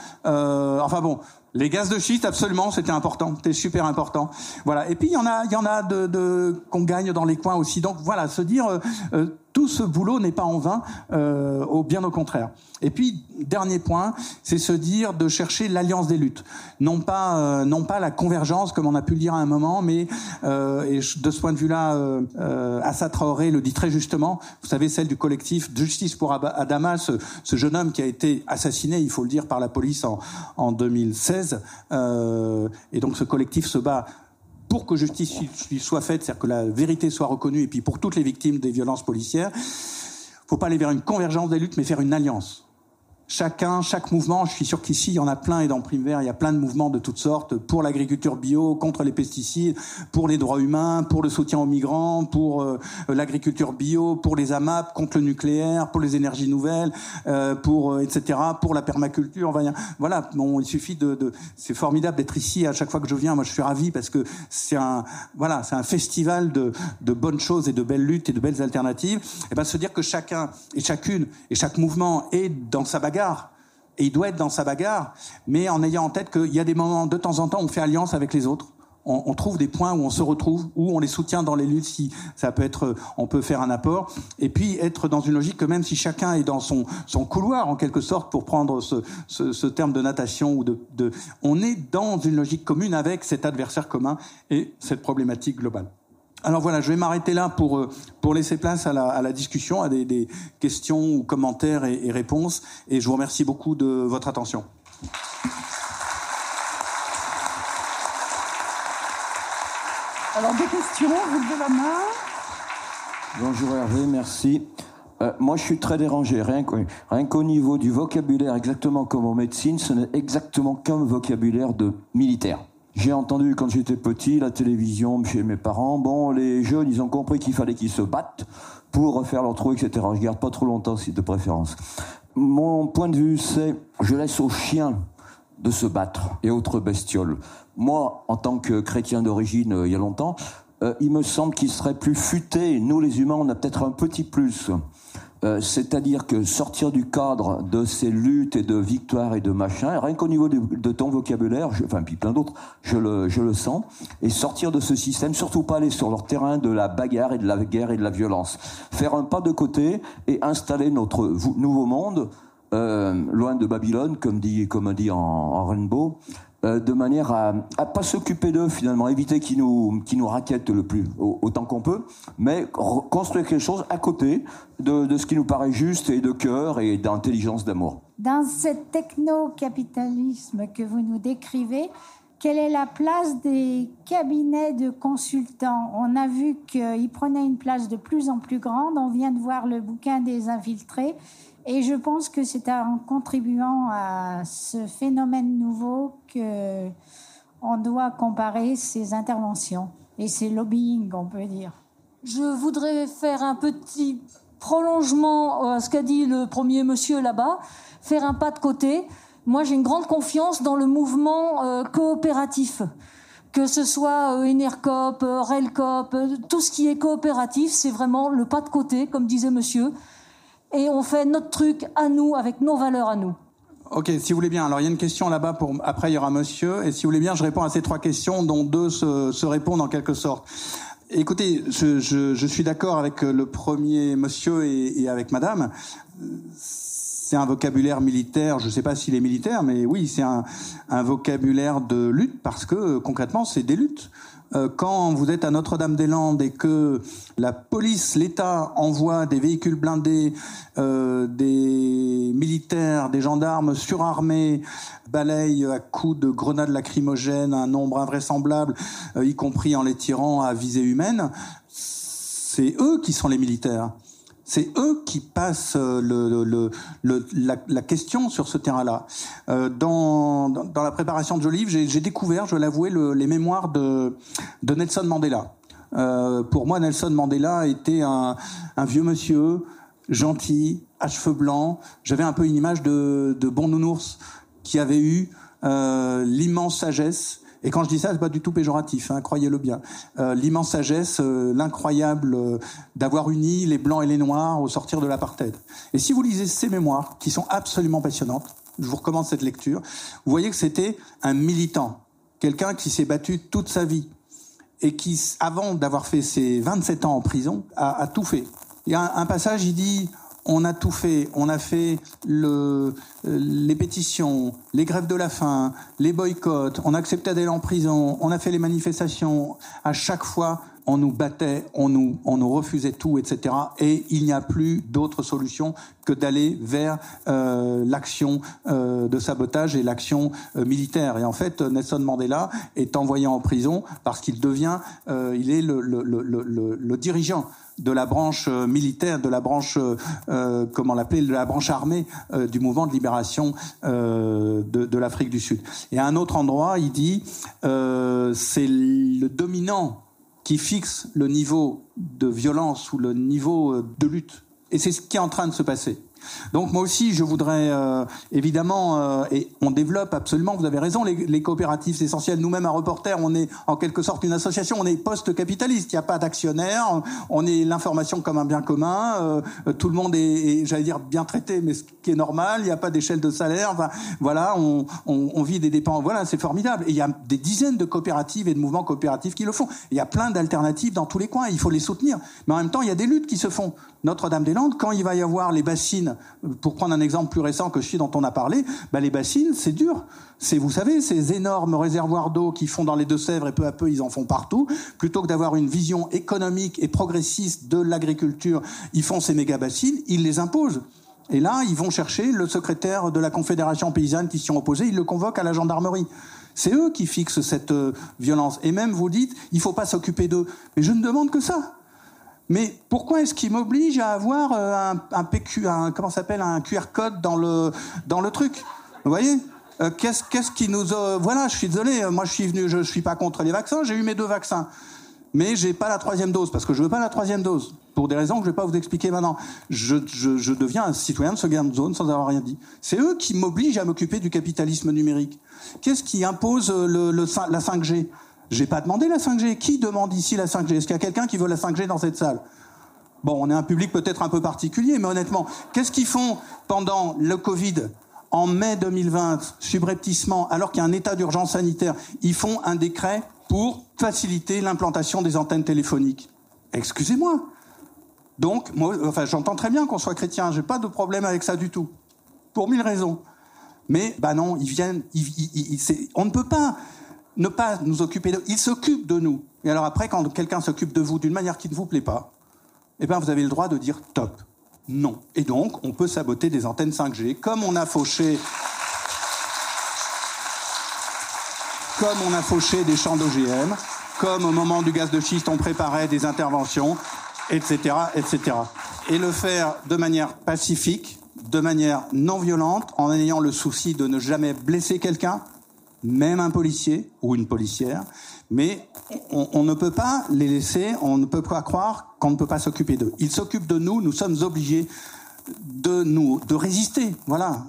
Les gaz de schiste, absolument, c'était important, c'était super important. Voilà. Et puis il y en a qu'on gagne dans les coins aussi. Donc voilà, se dire tout ce boulot n'est pas en vain, bien au contraire. Et puis, dernier point, c'est se dire de chercher l'alliance des luttes. Non pas la convergence, comme on a pu le dire à un moment, mais et de ce point de vue-là, Assa Traoré le dit très justement, vous savez, celle du collectif Justice pour Adama, ce jeune homme qui a été assassiné, il faut le dire, par la police en 2016. Et donc ce collectif se bat pour que justice soit faite, c'est-à-dire que la vérité soit reconnue, et puis pour toutes les victimes des violences policières. Faut pas aller vers une convergence des luttes, mais faire une alliance. Chaque mouvement, je suis sûr qu'ici, il y en a plein, et dans Prime Vert, il y a plein de mouvements de toutes sortes, pour l'agriculture bio, contre les pesticides, pour les droits humains, pour le soutien aux migrants, pour l'agriculture bio, pour les AMAP, contre le nucléaire, pour les énergies nouvelles, etc., pour la permaculture. Voilà, bon, il suffit c'est formidable d'être ici à chaque fois que je viens. Moi, je suis ravi parce que c'est un festival de bonnes choses et de belles luttes et de belles alternatives. Et ben, se dire que chacun et chacune et chaque mouvement est dans sa bagarre. Et il doit être dans sa bagarre, mais en ayant en tête qu'il y a des moments, de temps en temps, on fait alliance avec les autres. On trouve des points où on se retrouve, où on les soutient dans les luttes, si ça peut être, on peut faire un apport. Et puis être dans une logique que même si chacun est dans son couloir, en quelque sorte, pour prendre ce terme de natation, ou on est dans une logique commune avec cet adversaire commun et cette problématique globale. Alors voilà, je vais m'arrêter là pour laisser place à la discussion, à des questions ou commentaires et réponses. Et je vous remercie beaucoup de votre attention. Alors des questions, vous levez la main. Bonjour Hervé, merci. Moi je suis très dérangé, rien qu'au niveau du vocabulaire, exactement comme en médecine, ce n'est exactement qu'un vocabulaire de militaire. J'ai entendu quand j'étais petit la télévision chez mes parents. Bon, les jeunes, ils ont compris qu'il fallait qu'ils se battent pour refaire leur trou, etc. Je garde pas trop longtemps, si de préférence. Mon point de vue, c'est je laisse aux chiens de se battre et autres bestioles. Moi, en tant que chrétien d'origine, il y a longtemps, il me semble qu'il serait plus futé. Nous, les humains, on a peut-être un petit plus. C'est-à-dire que sortir du cadre de ces luttes et de victoires et de machin, rien qu'au niveau de ton vocabulaire, puis plein d'autres, je le sens, et sortir de ce système, surtout pas aller sur leur terrain de la bagarre et de la guerre et de la violence. Faire un pas de côté et installer notre nouveau monde, loin de Babylone, comme on dit en Rainbow, de manière à pas s'occuper d'eux finalement, éviter qu'ils nous raquettent le plus autant qu'on peut, mais construire quelque chose à côté de ce qui nous paraît juste et de cœur et d'intelligence, d'amour. Dans ce techno-capitalisme que vous nous décrivez, quelle est la place des cabinets de consultants? On a vu qu'ils prenaient une place de plus en plus grande. On vient de voir le bouquin des infiltrés. Et je pense que c'est en contribuant à ce phénomène nouveau qu'on doit comparer ces interventions et ces lobbying, on peut dire. Je voudrais faire un petit prolongement à ce qu'a dit le premier monsieur là-bas, faire un pas de côté. Moi, j'ai une grande confiance dans le mouvement coopératif. Que ce soit Enercop, Relcop, tout ce qui est coopératif, c'est vraiment le pas de côté, comme disait monsieur. Et on fait notre truc à nous, avec nos valeurs à nous. Ok, si vous voulez bien. Alors, il y a une question là-bas, après il y aura monsieur. Et si vous voulez bien, je réponds à ces 3 questions, dont 2 se répondent en quelque sorte. Écoutez, je suis d'accord avec le premier monsieur et avec madame. C'est un vocabulaire militaire, je ne sais pas s'il est militaire, mais oui, c'est un vocabulaire de lutte, parce que concrètement, c'est des luttes. Quand vous êtes à Notre-Dame-des-Landes et que la police, l'État envoie des véhicules blindés, des militaires, des gendarmes surarmés, balayent à coups de grenades lacrymogènes un nombre invraisemblable, y compris en les tirant à visée humaine, c'est eux qui sont les militaires. C'est eux qui passent la question sur ce terrain-là. Dans la préparation de ce livre, j'ai découvert, je dois l'avouer, les mémoires de Nelson Mandela. Pour moi, Nelson Mandela était un vieux monsieur, gentil, à cheveux blancs. J'avais un peu une image de bon nounours qui avait eu l'immense sagesse. Et quand je dis ça, c'est pas du tout péjoratif, hein, croyez-le bien. L'immense sagesse, l'incroyable d'avoir uni les blancs et les noirs au sortir de l'apartheid. Et si vous lisez ces mémoires, qui sont absolument passionnantes, je vous recommande cette lecture, vous voyez que c'était un militant, quelqu'un qui s'est battu toute sa vie, et qui, avant d'avoir fait ses 27 ans en prison, a tout fait. Il y a un passage, il dit, on a tout fait. On a fait les pétitions, les grèves de la faim, les boycotts, on acceptait d'aller en prison, on a fait les manifestations. À chaque fois, on nous battait, on nous refusait tout, etc. Et il n'y a plus d'autre solution que d'aller vers l'action de sabotage et l'action militaire. Et en fait, Nelson Mandela est envoyé en prison parce qu'il devient, il est le dirigeant de la branche militaire, de la branche, comment l'appeler, de la branche armée du mouvement de libération de l'Afrique du Sud. Et à un autre endroit, il dit, c'est le dominant qui fixe le niveau de violence ou le niveau de lutte. Et c'est ce qui est en train de se passer. Donc moi aussi, je voudrais évidemment, et on développe absolument, vous avez raison, les coopératives, c'est essentiel. Nous-mêmes, à Reporter, on est en quelque sorte une association, on est post-capitaliste, il n'y a pas d'actionnaires, on est l'information comme un bien commun, tout le monde est, j'allais dire, bien traité, mais ce qui est normal, il n'y a pas d'échelle de salaire, enfin, voilà, on vit des dépenses, voilà, c'est formidable. Et il y a des dizaines de coopératives et de mouvements coopératifs qui le font. Il y a plein d'alternatives dans tous les coins, il faut les soutenir. Mais en même temps, il y a des luttes qui se font. Notre-Dame-des-Landes, quand il va y avoir les bassines, pour prendre un exemple plus récent que celui dont on a parlé, les bassines, c'est dur. Vous savez, ces énormes réservoirs d'eau qui font dans les Deux-Sèvres et peu à peu, ils en font partout. Plutôt que d'avoir une vision économique et progressiste de l'agriculture, ils font ces méga-bassines, ils les imposent. Et là, ils vont chercher le secrétaire de la Confédération paysanne qui s'y sont opposés, ils le convoquent à la gendarmerie. C'est eux qui fixent cette violence. Et même, vous dites, il faut pas s'occuper d'eux. Mais je ne demande que ça. Mais pourquoi est-ce qu'il m'oblige à avoir un QR code dans le truc? Vous voyez? Qu'est-ce qui nous voilà, je suis désolé, moi je suis pas contre les vaccins, j'ai eu mes 2 vaccins. Mais j'ai pas la 3e dose parce que je veux pas la 3e dose pour des raisons que je vais pas vous expliquer maintenant. Je deviens un citoyen de seconde zone sans avoir rien dit. C'est eux qui m'obligent à m'occuper du capitalisme numérique. Qu'est-ce qui impose la 5G? J'ai pas demandé la 5G. Qui demande ici la 5G? Est-ce qu'il y a quelqu'un qui veut la 5G dans cette salle? Bon, on est un public peut-être un peu particulier, mais honnêtement, qu'est-ce qu'ils font pendant le Covid? En mai 2020, subrepticement, alors qu'il y a un état d'urgence sanitaire, ils font un décret pour faciliter l'implantation des antennes téléphoniques. Excusez-moi. Donc, moi, j'entends très bien qu'on soit chrétien, j'ai pas de problème avec ça du tout. Pour 1000 raisons. Mais, non, ils viennent, on ne peut pas ne pas nous occuper d'eux. Ils s'occupent de nous. Et alors après, quand quelqu'un s'occupe de vous d'une manière qui ne vous plaît pas, vous avez le droit de dire top. Non. Et donc, on peut saboter des antennes 5G, comme on a fauché des champs d'OGM, comme au moment du gaz de schiste, on préparait des interventions, etc., etc. Et le faire de manière pacifique, de manière non violente, en ayant le souci de ne jamais blesser quelqu'un, même un policier ou une policière, mais on ne peut pas les laisser, on ne peut pas croire qu'on ne peut pas s'occuper d'eux. Ils s'occupent de nous, nous sommes obligés de résister, voilà.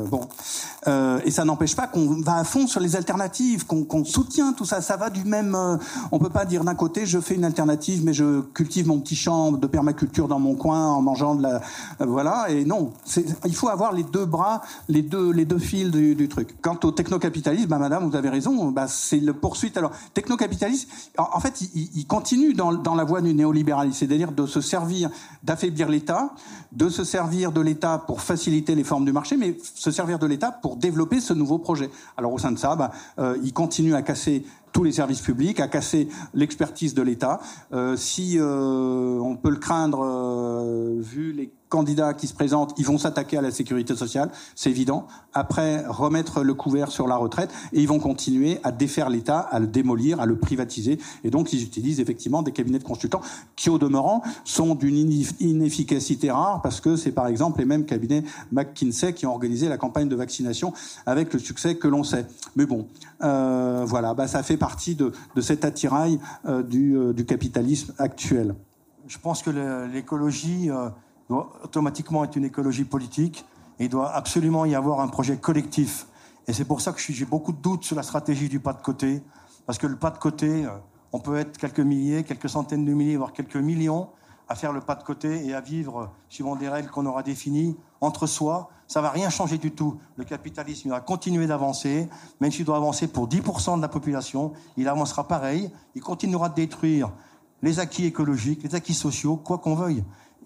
Et ça n'empêche pas qu'on va à fond sur les alternatives, qu'on soutient tout ça. Ça va du même. On peut pas dire d'un côté je fais une alternative, mais je cultive mon petit champ de permaculture dans mon coin en mangeant de la. Voilà. Et non, il faut avoir les deux bras, les deux fils du truc. Quant au technocapitalisme, madame, vous avez raison. C'est le poursuite. Alors technocapitalisme, en fait, il continue dans la voie du néolibéralisme, c'est-à-dire de se servir, d'affaiblir l'État, de se servir de l'État pour faciliter les formes du marché, mais se servir de l'État pour développer ce nouveau projet. Alors au sein de ça, il continue à casser tous les services publics, à casser l'expertise de l'État. Si on peut le craindre, vu les candidats qui se présentent, ils vont s'attaquer à la sécurité sociale, c'est évident. Après, remettre le couvert sur la retraite, et ils vont continuer à défaire l'État, à le démolir, à le privatiser. Et donc, ils utilisent effectivement des cabinets de consultants qui, au demeurant, sont d'une inefficacité rare, parce que c'est par exemple les mêmes cabinets McKinsey qui ont organisé la campagne de vaccination avec le succès que l'on sait. Mais bon, voilà, ça fait partie de cet attirail du capitalisme actuel. Je pense que l'écologie doit automatiquement être une écologie politique et il doit absolument y avoir un projet collectif. Et c'est pour ça que j'ai beaucoup de doutes sur la stratégie du pas de côté, parce que le pas de côté, on peut être quelques milliers, quelques centaines de milliers, voire quelques millions à faire le pas de côté et à vivre suivant des règles qu'on aura définies entre soi. Ça va rien changer du tout. Le capitalisme, il va continuer d'avancer, même s'il doit avancer pour 10% de la population, il avancera pareil, il continuera de détruire les acquis écologiques, les acquis sociaux, quoi qu'on veuille.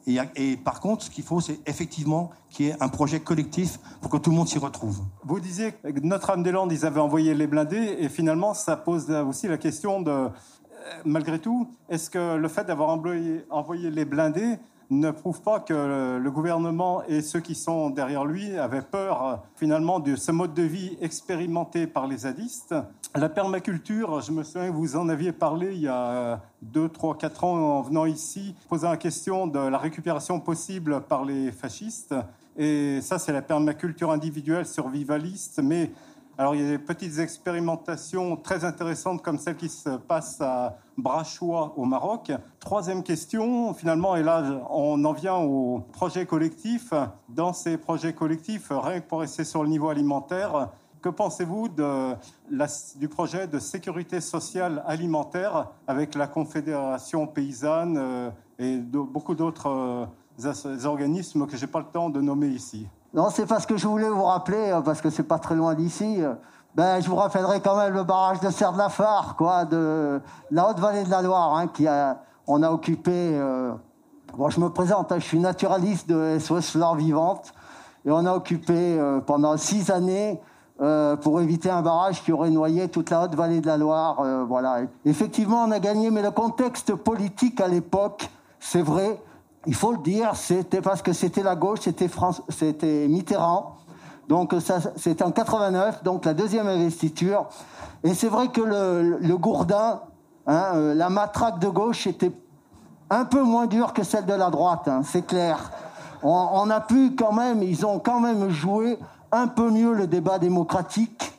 Et par contre, ce qu'il faut, c'est effectivement qu'il y ait un projet collectif pour que tout le monde s'y retrouve. Vous disiez que Notre-Dame-des-Landes, ils avaient envoyé les blindés, et finalement, ça pose aussi la question de, malgré tout, est-ce que le fait d'avoir envoyé les blindés ne prouve pas que le gouvernement et ceux qui sont derrière lui avaient peur, finalement, de ce mode de vie expérimenté par les zadistes? La permaculture, je me souviens que vous en aviez parlé il y a 2, 3, 4 ans en venant ici, posant la question de la récupération possible par les fascistes. Et ça, c'est la permaculture individuelle survivaliste. Mais alors, il y a des petites expérimentations très intéressantes comme celle qui se passe à Brachois au Maroc. Troisième question, finalement, et là, on en vient aux projets collectifs. Dans ces projets collectifs, rien que pour rester sur le niveau alimentaire, que pensez-vous du projet de sécurité sociale alimentaire avec la Confédération paysanne et beaucoup d'autres organismes que je n'ai pas le temps de nommer ici? Non, c'est parce que je voulais vous rappeler, parce que c'est pas très loin d'ici, je vous rappellerai quand même le barrage de Serre-de-la-Phare, de la Haute-Vallée de la Loire, on a occupé... je me présente, je suis naturaliste de SOS Flore Vivante, et on a occupé pendant 6 années pour éviter un barrage qui aurait noyé toute la Haute-Vallée de la Loire. Voilà. Effectivement, on a gagné, mais le contexte politique à l'époque, c'est vrai, il faut le dire, c'était parce que c'était la gauche, c'était Mitterrand. Donc ça, c'était en 89, donc la deuxième investiture. Et c'est vrai que le gourdin, la matraque de gauche était un peu moins dure que celle de la droite, c'est clair. On a pu quand même, ils ont quand même joué un peu mieux le débat démocratique.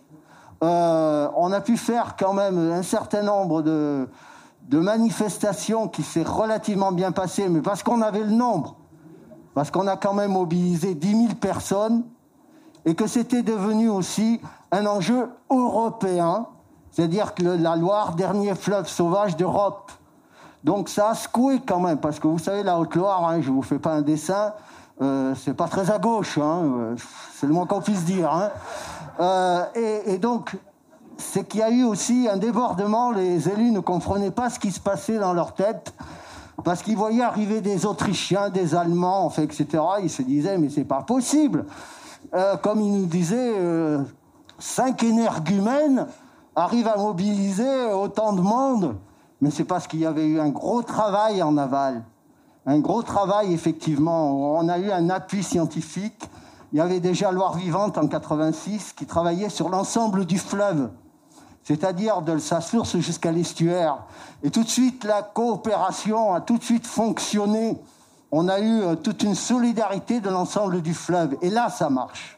On a pu faire quand même un certain nombre de manifestations qui s'est relativement bien passées, mais parce qu'on avait le nombre, parce qu'on a quand même mobilisé 10 000 personnes, et que c'était devenu aussi un enjeu européen, c'est-à-dire que la Loire, dernier fleuve sauvage d'Europe. Donc ça a secoué quand même, parce que vous savez, la Haute-Loire, je ne vous fais pas un dessin, c'est pas très à gauche, c'est le moins qu'on puisse dire. Et donc, c'est qu'il y a eu aussi un débordement, les élus ne comprenaient pas ce qui se passait dans leur tête, parce qu'ils voyaient arriver des Autrichiens, des Allemands, etc. Ils se disaient, mais c'est pas possible. Comme ils nous disaient, 5 énergumènes arrivent à mobiliser autant de monde. Mais c'est parce qu'il y avait eu un gros travail en aval. Un gros travail, effectivement. On a eu un appui scientifique. Il y avait déjà Loire Vivante en 86 qui travaillait sur l'ensemble du fleuve, c'est-à-dire de sa source jusqu'à l'estuaire. Et tout de suite, la coopération a tout de suite fonctionné. On a eu toute une solidarité de l'ensemble du fleuve. Et là, ça marche.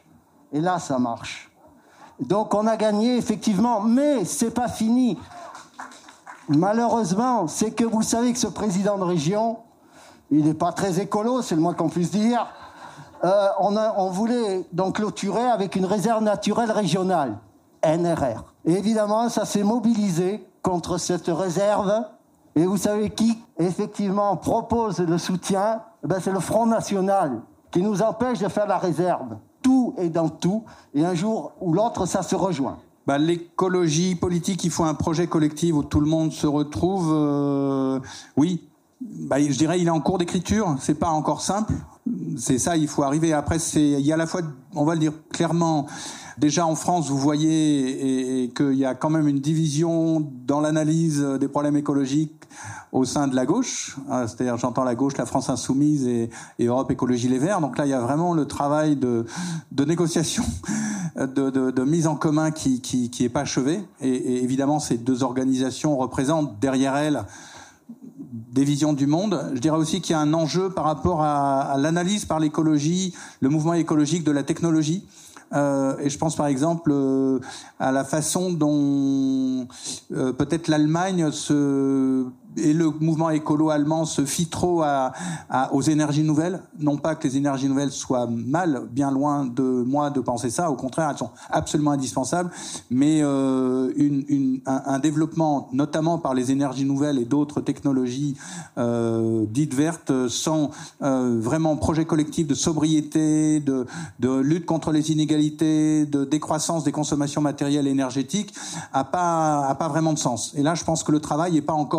Donc, on a gagné, effectivement, mais c'est pas fini. Malheureusement, c'est que vous savez que ce président de région, il n'est pas très écolo, c'est le moins qu'on puisse dire. On voulait donc clôturer avec une réserve naturelle régionale, NRR. Et évidemment, ça s'est mobilisé contre cette réserve. Et vous savez qui, effectivement, propose le soutien? C'est le Front National qui nous empêche de faire la réserve. Tout est dans tout. Et un jour ou l'autre, ça se rejoint. L'écologie politique, il faut un projet collectif où tout le monde se retrouve. Oui. Je dirais, il est en cours d'écriture. C'est pas encore simple. C'est ça, il faut arriver. Après, il y a à la fois, on va le dire clairement, déjà en France, vous voyez et qu'il y a quand même une division dans l'analyse des problèmes écologiques au sein de la gauche. C'est-à-dire, j'entends la gauche, la France Insoumise et Europe Écologie Les Verts. Donc là, il y a vraiment le travail de négociation, de mise en commun qui est pas achevé. Et évidemment, ces deux organisations représentent derrière elles des visions du monde. Je dirais aussi qu'il y a un enjeu par rapport à l'analyse par l'écologie, le mouvement écologique de la technologie. Et je pense par exemple à la façon dont peut-être l'Allemagne et le mouvement écolo allemand se fie trop aux énergies nouvelles. Non pas que les énergies nouvelles soient mal, bien loin de moi de penser ça. Au contraire, elles sont absolument indispensables. Mais un développement, notamment par les énergies nouvelles et d'autres technologies dites vertes, sans vraiment projet collectif de sobriété, de lutte contre les inégalités, de décroissance des consommations matérielles et énergétiques, a pas vraiment de sens. Et là, je pense que le travail n'est pas encore fini.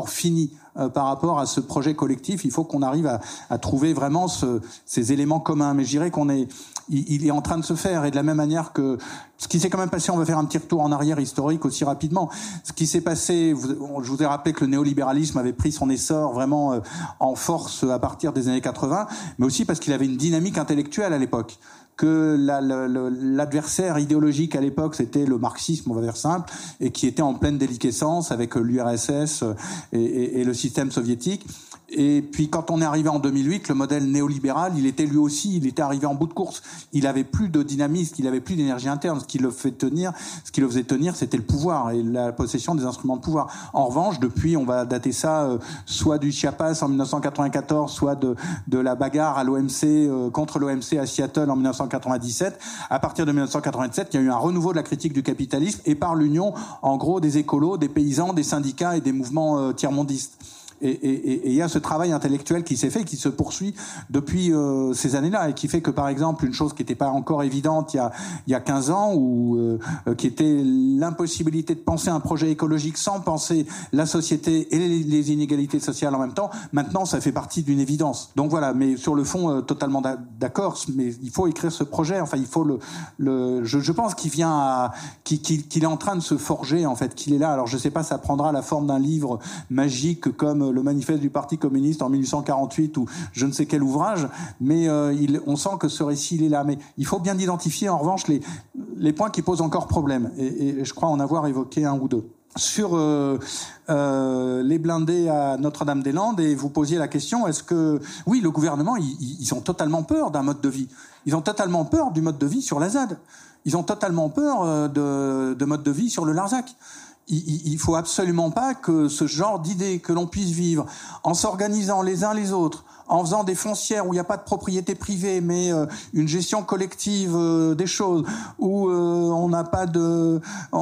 démunis par rapport à ce projet collectif. Il faut qu'on arrive à trouver vraiment ces éléments communs. Mais je dirais il est en train de se faire, et de la même manière que ce qui s'est quand même passé, on va faire un petit retour en arrière historique aussi rapidement. Ce qui s'est passé, je vous ai rappelé que le néolibéralisme avait pris son essor vraiment en force à partir des années 80, mais aussi parce qu'il avait une dynamique intellectuelle à l'époque. Que l'adversaire idéologique à l'époque, c'était le marxisme, on va dire simple, et qui était en pleine déliquescence avec l'URSS et le système soviétique. Et puis quand on est arrivé en 2008, le modèle néolibéral, il était arrivé en bout de course. Il avait plus de dynamisme, il avait plus d'énergie interne. Ce qui le faisait tenir, c'était le pouvoir et la possession des instruments de pouvoir. En revanche, depuis, on va dater ça soit du Chiapas en 1994, soit de la bagarre à l'OMC contre l'OMC à Seattle en 1997. À partir de 1987, il y a eu un renouveau de la critique du capitalisme et par l'union, en gros, des écolos, des paysans, des syndicats et des mouvements tiers-mondistes. Et il y a ce travail intellectuel qui s'est fait, qui se poursuit depuis ces années-là, et qui fait que, par exemple, une chose qui n'était pas encore évidente il y a 15 ans, ou qui était l'impossibilité de penser un projet écologique sans penser la société et les inégalités sociales en même temps, maintenant ça fait partie d'une évidence. Donc voilà, mais sur le fond, totalement d'accord, mais il faut écrire ce projet, enfin il faut je pense qu'il est en train de se forger, en fait, qu'il est là. Alors je sais pas, ça prendra la forme d'un livre magique comme le manifeste du Parti communiste en 1848 ou je ne sais quel ouvrage, mais on sent que ce récit, il est là. Mais il faut bien identifier, en revanche, les points qui posent encore problème. Et je crois en avoir évoqué un ou deux. Sur les blindés à Notre-Dame-des-Landes, et vous posiez la question, est-ce que... Oui, le gouvernement, ils ont totalement peur d'un mode de vie. Ils ont totalement peur du mode de vie sur la ZAD. Ils ont totalement peur de mode de vie sur le Larzac. Il faut absolument pas que ce genre d'idée que l'on puisse vivre en s'organisant les uns les autres, en faisant des foncières où il n'y a pas de propriété privée, mais une gestion collective des choses, où on n'a pas de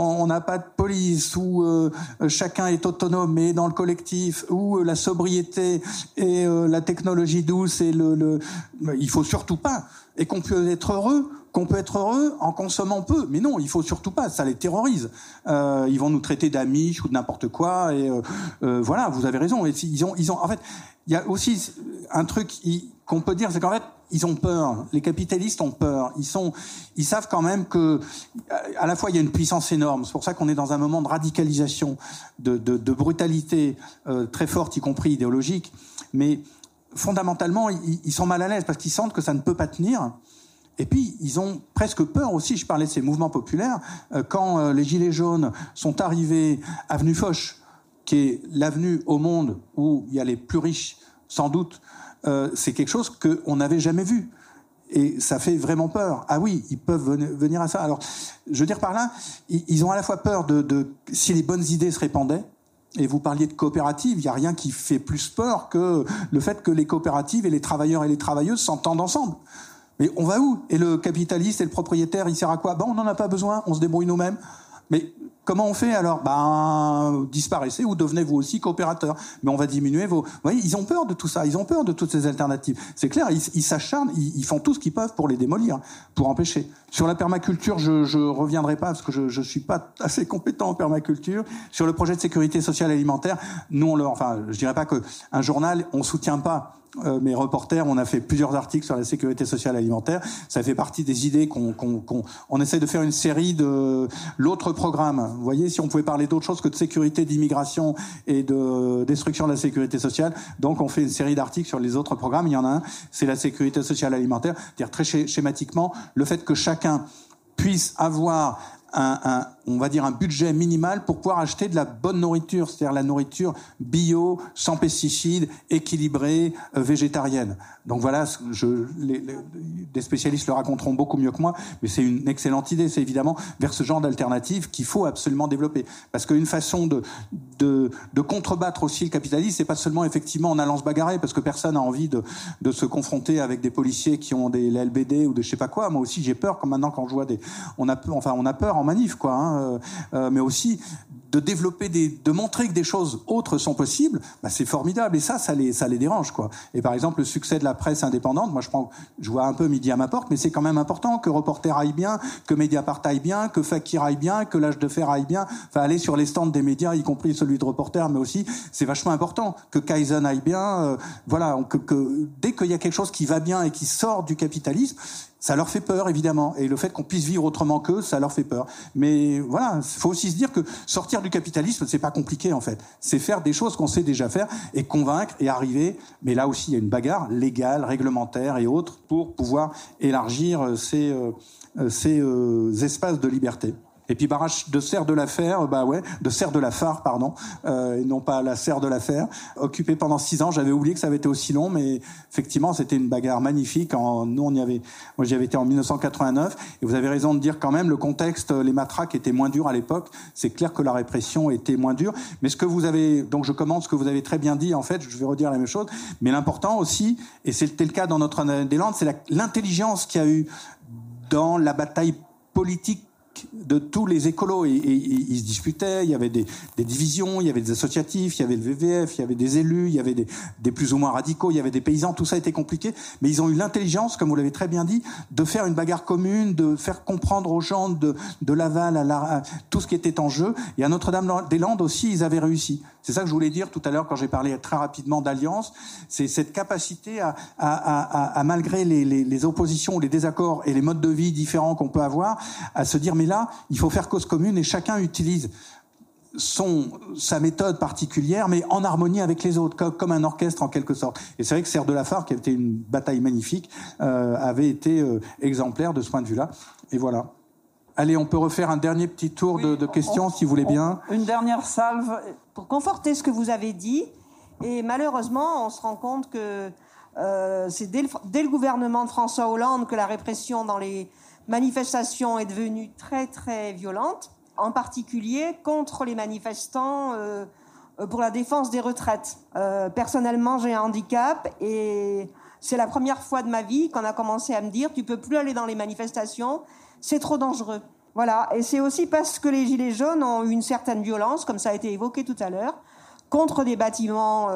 police, où chacun est autonome mais dans le collectif, où la sobriété et la technologie douce et il faut surtout pas, et qu'on peut être heureux en consommant peu. Mais non, il faut surtout pas, ça les terrorise. Ils vont nous traiter d'amis ou de n'importe quoi, et voilà, vous avez raison. Et ils ont, en fait, il y a aussi un truc qu'on peut dire, c'est qu'en fait, ils ont peur. Les capitalistes ont peur. Ils savent quand même que, à la fois, il y a une puissance énorme. C'est pour ça qu'on est dans un moment de radicalisation, de brutalité très forte, y compris idéologique. Mais fondamentalement, ils sont mal à l'aise parce qu'ils sentent que ça ne peut pas tenir. Et puis, ils ont presque peur aussi, je parlais de ces mouvements populaires, quand les Gilets jaunes sont arrivés avenue Foch, qui est l'avenue au monde où il y a les plus riches, sans doute, c'est quelque chose qu'on n'avait jamais vu. Et ça fait vraiment peur. Ah oui, ils peuvent venir à ça. Alors, je veux dire par là, ils ont à la fois peur si les bonnes idées se répandaient, et vous parliez de coopératives, il n'y a rien qui fait plus peur que le fait que les coopératives et les travailleurs et les travailleuses s'entendent ensemble. Mais on va où? Et le capitaliste et le propriétaire, il sert à quoi? On n'en a pas besoin, on se débrouille nous-mêmes. Mais comment on fait alors? Disparaissez ou devenez vous aussi coopérateurs. Mais on va diminuer vos... Vous voyez, ils ont peur de tout ça, ils ont peur de toutes ces alternatives. C'est clair, ils s'acharnent, ils font tout ce qu'ils peuvent pour les démolir, pour empêcher. Sur la permaculture, je reviendrai pas parce que je suis pas assez compétent en permaculture. Sur le projet de sécurité sociale alimentaire, nous, je dirais pas qu'un journal, on soutient pas. Mes reporters, on a fait plusieurs articles sur la sécurité sociale alimentaire. Ça fait partie des idées on essaie de faire une série de l'autre programme. Vous voyez, si on pouvait parler d'autre chose que de sécurité, d'immigration et de destruction de la sécurité sociale. Donc, on fait une série d'articles sur les autres programmes. Il y en a un, c'est la sécurité sociale alimentaire. C'est-à-dire très schématiquement, le fait que chacun puisse avoir on va dire un budget minimal pour pouvoir acheter de la bonne nourriture, c'est-à-dire la nourriture bio, sans pesticides, équilibrée, végétarienne. Donc voilà, des spécialistes le raconteront beaucoup mieux que moi, mais c'est une excellente idée, c'est évidemment vers ce genre d'alternative qu'il faut absolument développer. Parce qu'une façon de contrebattre aussi le capitalisme, c'est pas seulement effectivement en allant se bagarrer, parce que personne n'a envie de se confronter avec des policiers qui ont des LBD ou de je sais pas quoi. Moi aussi j'ai peur, comme maintenant quand je vois on a peur en manif, quoi, hein, mais aussi de développer de montrer que des choses autres sont possibles, bah c'est formidable. Et ça les dérange, quoi. Et par exemple, le succès de la presse indépendante, moi je vois un peu midi à ma porte, mais c'est quand même important que Reporter aille bien, que Mediapart aille bien, que Fakir aille bien, que L'Âge de Fer aille bien. Enfin, aller sur les stands des médias, y compris celui de Reporter, mais aussi, c'est vachement important. Que Kaizen aille bien, voilà, que dès qu'il y a quelque chose qui va bien et qui sort du capitalisme, ça leur fait peur, évidemment. Et le fait qu'on puisse vivre autrement qu'eux, ça leur fait peur. Mais voilà, il faut aussi se dire que sortir du capitalisme, c'est pas compliqué, en fait. C'est faire des choses qu'on sait déjà faire et convaincre et arriver. Mais là aussi, il y a une bagarre légale, réglementaire et autres pour pouvoir élargir ces espaces de liberté. Et puis barrage de Serre de la Fer, de Serre de la Phare, pardon, et non pas la Serre de la Fer, occupé pendant 6 ans. J'avais oublié que ça avait été aussi long, mais effectivement, c'était une bagarre magnifique. Moi, j'y avais été en 1989, et vous avez raison de dire quand même, le contexte, les matraques étaient moins durs à l'époque. C'est clair que la répression était moins dure. Mais donc je commente ce que vous avez très bien dit, en fait, je vais redire la même chose. Mais l'important aussi, et c'était le cas dans Notre-Dame-des-Landes, c'est l'intelligence qu'il y a eu dans la bataille politique de tous les écolos, et ils se disputaient, il y avait des divisions, il y avait des associatifs, il y avait le VVF, il y avait des élus, il y avait des plus ou moins radicaux, il y avait des paysans, tout ça était compliqué, mais ils ont eu l'intelligence, comme vous l'avez très bien dit, de faire une bagarre commune, de faire comprendre aux gens de Laval à tout ce qui était en jeu, et à Notre-Dame-des-Landes aussi, ils avaient réussi. C'est ça que je voulais dire tout à l'heure quand j'ai parlé très rapidement d'alliance, c'est cette capacité à malgré les oppositions, les désaccords et les modes de vie différents qu'on peut avoir, à se dire mais là, il faut faire cause commune et chacun utilise sa méthode particulière, mais en harmonie avec les autres, comme un orchestre en quelque sorte. Et c'est vrai que Serre de la Phare, qui a été une bataille magnifique, avait été exemplaire de ce point de vue-là. Et voilà. Allez, on peut refaire un dernier petit tour de questions, si vous voulez bien. Une dernière salve. Pour conforter ce que vous avez dit, et malheureusement, on se rend compte que c'est dès le gouvernement de François Hollande que la répression dans les manifestation est devenue très très violente, en particulier contre les manifestants pour la défense des retraites. Personnellement, j'ai un handicap et c'est la première fois de ma vie qu'on a commencé à me dire tu peux plus aller dans les manifestations, c'est trop dangereux. Voilà, et c'est aussi parce que les Gilets jaunes ont eu une certaine violence, comme ça a été évoqué tout à l'heure, contre des bâtiments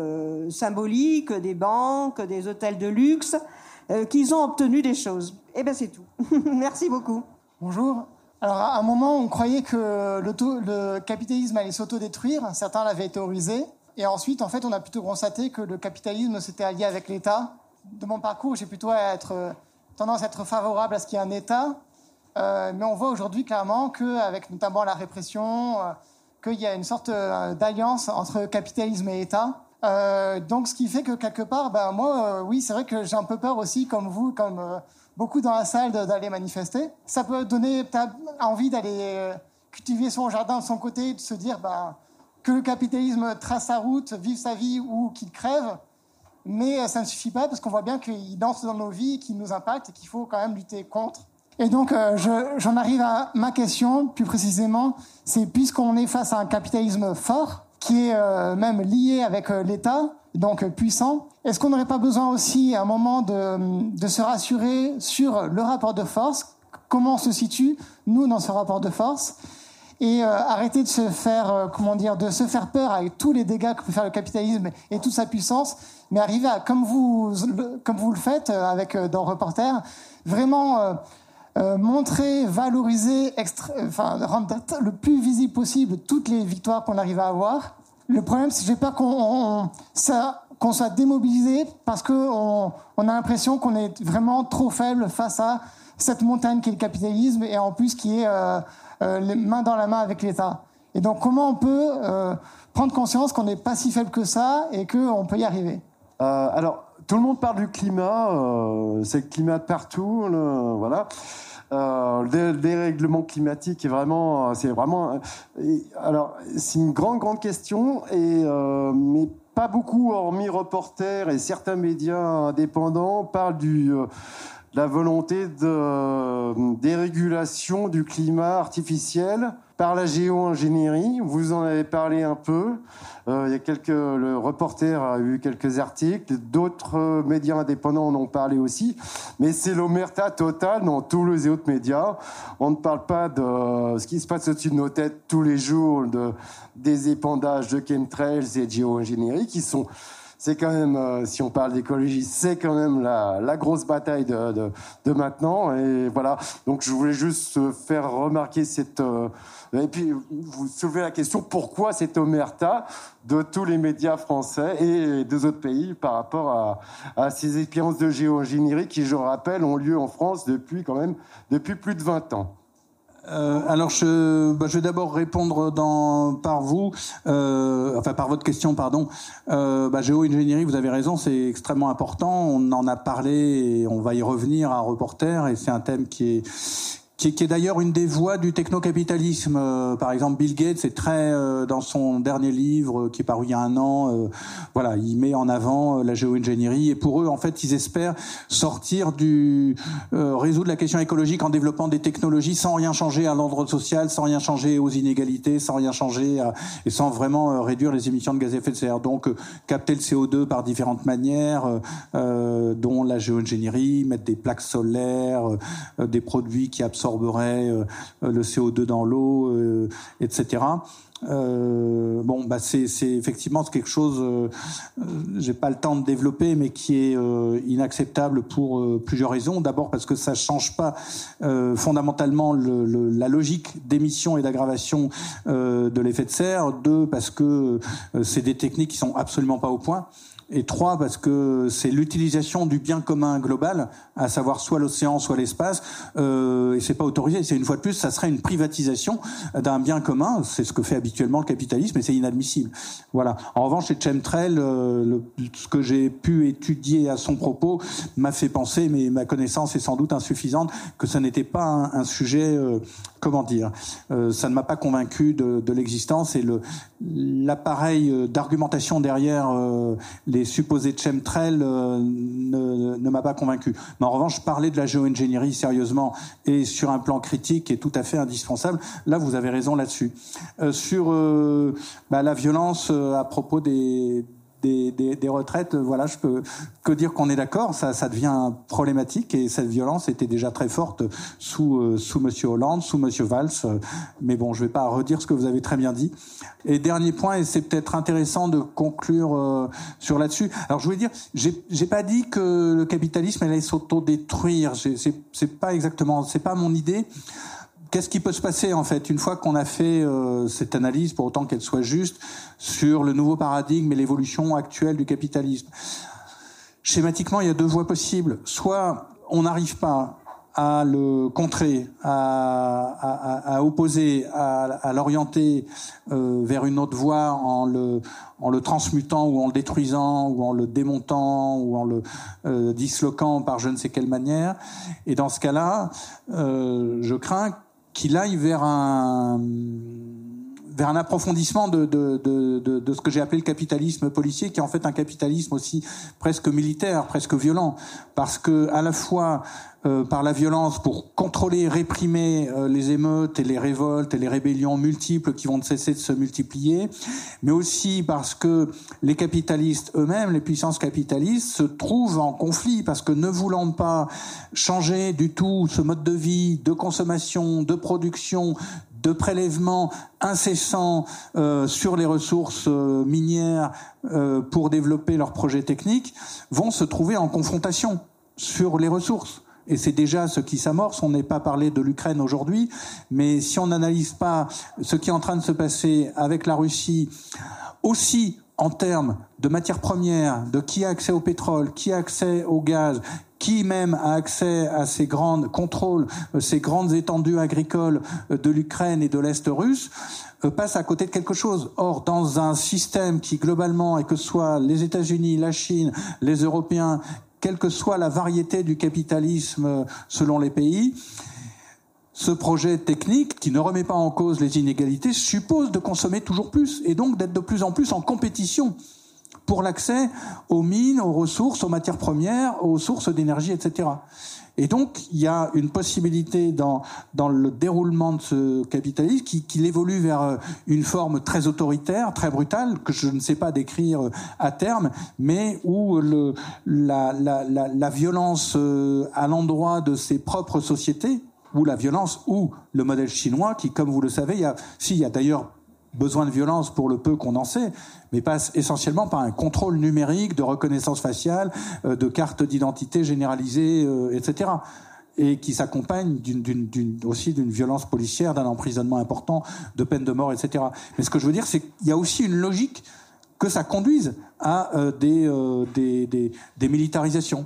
symboliques, des banques, des hôtels de luxe, qu'ils ont obtenu des choses. Eh bien, c'est tout. Merci beaucoup. Bonjour. Alors, à un moment, on croyait que le capitalisme allait s'autodétruire. Certains l'avaient théorisé. Et ensuite, en fait, on a plutôt constaté que le capitalisme s'était allié avec l'État. De mon parcours, j'ai plutôt tendance à être favorable à ce qu'il y ait un État. Mais on voit aujourd'hui clairement qu'avec notamment la répression, qu'il y a une sorte d'alliance entre capitalisme et État. Donc, ce qui fait que quelque part, moi, oui, c'est vrai que j'ai un peu peur aussi, comme vous, comme beaucoup dans la salle, d'aller manifester. Ça peut donner peut-être envie d'aller cultiver son jardin de son côté, de se dire que le capitalisme trace sa route, vive sa vie ou qu'il crève. Mais ça ne suffit pas parce qu'on voit bien qu'il danse dans nos vies, qu'il nous impacte et qu'il faut quand même lutter contre. Et donc, j'en arrive à ma question, plus précisément, c'est puisqu'on est face à un capitalisme fort, qui est même lié avec l'État, donc puissant, est-ce qu'on n'aurait pas besoin aussi à un moment de se rassurer sur le rapport de force, comment on se situe, nous, dans ce rapport de force, et arrêter de se faire, de se faire peur avec tous les dégâts que peut faire le capitalisme et toute sa puissance, mais arriver à, comme vous le faites dans Reporter, vraiment montrer, valoriser, rendre le plus visible possible toutes les victoires qu'on arrive à avoir. Le problème, c'est que j'ai peur qu'on soit démobilisé parce qu'on a l'impression qu'on est vraiment trop faible face à cette montagne qui est le capitalisme et en plus qui est les mains dans la main avec l'État. Et donc, comment on peut prendre conscience qu'on n'est pas si faible que ça et qu'on peut y arriver? Alors, tout le monde parle du climat, c'est le climat de partout, voilà. Le dérèglement climatique est vraiment, alors c'est une grande question mais pas beaucoup, hormis Reporter et certains médias indépendants parlent la volonté de dérégulation du climat artificiel par la géo-ingénierie. Vous en avez parlé un peu. Le Reporter a eu quelques articles, d'autres médias indépendants en ont parlé aussi. Mais c'est l'omerta totale dans tous les autres médias. On ne parle pas de ce qui se passe au-dessus de nos têtes tous les jours, des épandages de chemtrails et de géo-ingénierie qui sont... C'est quand même, si on parle d'écologie, c'est quand même la grosse bataille de maintenant. Et voilà. Donc, je voulais juste faire remarquer et puis, vous soulevez la question, pourquoi cette omerta de tous les médias français et des autres pays par rapport à ces expériences de géo-ingénierie qui, je rappelle, ont lieu en France depuis plus de 20 ans. Alors, je vais d'abord répondre par votre question, pardon. Géo-ingénierie, vous avez raison, c'est extrêmement important. On en a parlé et on va y revenir à Reporter, et c'est un thème qui est d'ailleurs une des voies du technocapitalisme. Par exemple, Bill Gates est dans son dernier livre qui est paru il y a un an, il met en avant la géo-ingénierie, et pour eux, en fait, ils espèrent sortir résoudre la question écologique en développant des technologies sans rien changer à l'ordre social, sans rien changer aux inégalités, sans rien changer et sans vraiment réduire les émissions de gaz à effet de serre. Donc, capter le CO2 par différentes manières, dont la géo-ingénierie, mettre des plaques solaires, des produits qui absorberaient le CO2 dans l'eau, etc. C'est effectivement quelque chose, j'ai pas le temps de développer, mais qui est inacceptable pour plusieurs raisons. D'abord parce que ça change pas fondamentalement la logique d'émission et d'aggravation de l'effet de serre. Deux, parce que c'est des techniques qui sont absolument pas au point. Et trois, parce que c'est l'utilisation du bien commun global, à savoir soit l'océan, soit l'espace, et c'est pas autorisé. C'est une fois de plus, ça serait une privatisation d'un bien commun. C'est ce que fait habituellement le capitalisme, et c'est inadmissible. Voilà. En revanche, chez Chemtrail, ce que j'ai pu étudier à son propos m'a fait penser, mais ma connaissance est sans doute insuffisante, que ça n'était pas un sujet, ça ne m'a pas convaincu de l'existence, et l'appareil d'argumentation derrière les supposés chemtrails ne m'a pas convaincu. Mais en revanche, parler de la géo-ingénierie sérieusement et sur un plan critique est tout à fait indispensable. Là, vous avez raison là-dessus. Sur la violence à propos des retraites, je peux que dire qu'on est d'accord, ça devient problématique, et cette violence était déjà très forte sous Monsieur Hollande, sous Monsieur Valls, mais bon, je vais pas redire ce que vous avez très bien dit. Et dernier point, et c'est peut-être intéressant de conclure sur là-dessus. Alors je voulais dire, j'ai pas dit que le capitalisme allait s'autodétruire, c'est pas exactement, c'est pas mon idée. Qu'est-ce qui peut se passer, en fait, une fois qu'on a fait cette analyse, pour autant qu'elle soit juste, sur le nouveau paradigme et l'évolution actuelle du capitalisme? Schématiquement, il y a deux voies possibles. Soit on n'arrive pas à le contrer, à opposer, à l'orienter vers une autre voie en le transmutant ou en le détruisant ou en le démontant ou en le disloquant par je ne sais quelle manière. Et dans ce cas-là, je crains qu'il aille vers un approfondissement de ce que j'ai appelé le capitalisme policier, qui est en fait un capitalisme aussi presque militaire, presque violent, parce que à la fois par la violence pour contrôler, réprimer les émeutes et les révoltes et les rébellions multiples qui vont ne cesser de se multiplier, mais aussi parce que les capitalistes eux-mêmes, les puissances capitalistes, se trouvent en conflit, parce que ne voulant pas changer du tout ce mode de vie, de consommation, de production, de prélèvements incessants sur les ressources minières pour développer leurs projets techniques, vont se trouver en confrontation sur les ressources. Et c'est déjà ce qui s'amorce. On n'est pas parlé de l'Ukraine aujourd'hui, mais si on n'analyse pas ce qui est en train de se passer avec la Russie, aussi en termes de matières premières, de qui a accès au pétrole, qui a accès au gaz, qui même a accès à ces grandes étendues agricoles de l'Ukraine et de l'Est russe, passe à côté de quelque chose. Or, dans un système qui globalement, et que ce soit les États-Unis, la Chine, les Européens, quelle que soit la variété du capitalisme selon les pays, ce projet technique, qui ne remet pas en cause les inégalités, suppose de consommer toujours plus, et donc d'être de plus en plus en compétition pour l'accès aux mines, aux ressources, aux matières premières, aux sources d'énergie, etc. Et donc, il y a une possibilité dans le déroulement de ce capitalisme qu'il évolue vers une forme très autoritaire, très brutale, que je ne sais pas décrire à terme, mais où la violence à l'endroit de ses propres sociétés, ou la violence, ou le modèle chinois, qui, comme vous le savez, il y a d'ailleurs besoin de violence pour le peu qu'on en sait, mais passe essentiellement par un contrôle numérique de reconnaissance faciale, de cartes d'identité généralisées, etc. Et qui s'accompagne aussi d'une violence policière, d'un emprisonnement important, de peine de mort, etc. Mais ce que je veux dire, c'est qu'il y a aussi une logique que ça conduise à des militarisations.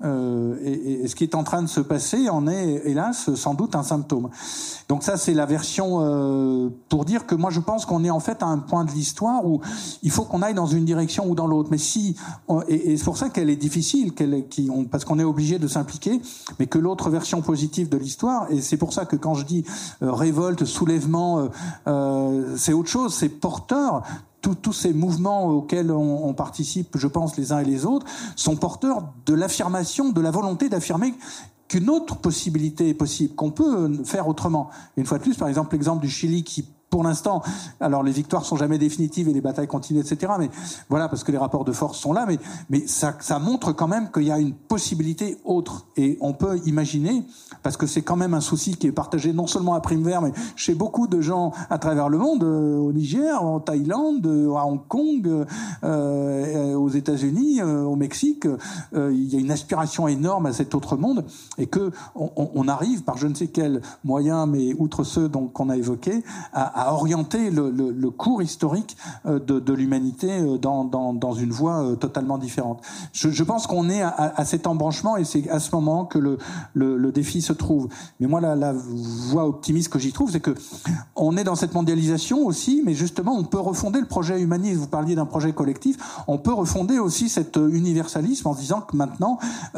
Et ce qui est en train de se passer en est, hélas, sans doute un symptôme. Donc ça, c'est la version pour dire que moi, je pense qu'on est en fait à un point de l'histoire où il faut qu'on aille dans une direction ou dans l'autre. Mais et c'est pour ça qu'elle est difficile, parce qu'on est obligé de s'impliquer, mais que l'autre version positive de l'histoire, et c'est pour ça que quand je dis révolte, soulèvement, c'est autre chose, c'est porteur. Tous ces mouvements auxquels on participe, je pense, les uns et les autres, sont porteurs de l'affirmation, de la volonté d'affirmer qu'une autre possibilité est possible, qu'on peut faire autrement. Une fois de plus, par exemple, l'exemple du Chili qui, pour l'instant, alors les victoires sont jamais définitives et les batailles continuent, etc. Mais voilà, parce que les rapports de force sont là, mais ça montre quand même qu'il y a une possibilité autre. Et on peut imaginer, parce que c'est quand même un souci qui est partagé non seulement à Prime-Vert, mais chez beaucoup de gens à travers le monde, au Niger, en Thaïlande, à Hong Kong, aux États-Unis, au Mexique, il y a une aspiration énorme à cet autre monde, et que on arrive par je ne sais quel moyen, mais outre ceux qu'on a évoqués, à orienter le cours historique de l'humanité dans une voie totalement différente. Je pense qu'on est à cet embranchement, et c'est à ce moment que le défi se trouve. Mais moi, la voie optimiste que j'y trouve, c'est que on est dans cette mondialisation aussi, mais justement, on peut refonder le projet humaniste. Vous parliez d'un projet collectif, on peut refonder aussi cet universalisme en se disant que maintenant,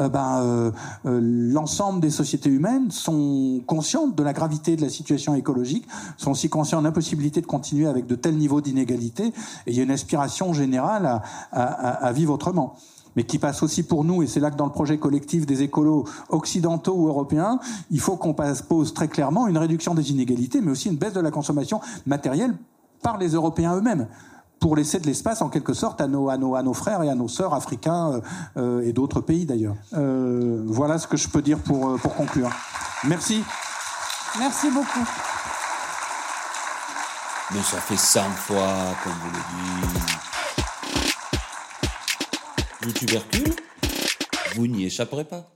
l'ensemble des sociétés humaines sont conscientes de la gravité de la situation écologique, sont aussi conscients de l'impossibilité de continuer avec de tels niveaux d'inégalité, et il y a une aspiration générale à vivre autrement. Mais qui passe aussi pour nous, et c'est là que dans le projet collectif des écolos occidentaux ou européens, il faut qu'on pose très clairement une réduction des inégalités, mais aussi une baisse de la consommation matérielle par les Européens eux-mêmes, pour laisser de l'espace en quelque sorte à nos frères et à nos sœurs africains et d'autres pays d'ailleurs. Voilà ce que je peux dire pour conclure. Merci. Merci beaucoup. Mais ça fait 100 fois qu'on vous le dit. Le tubercule, vous n'y échapperez pas.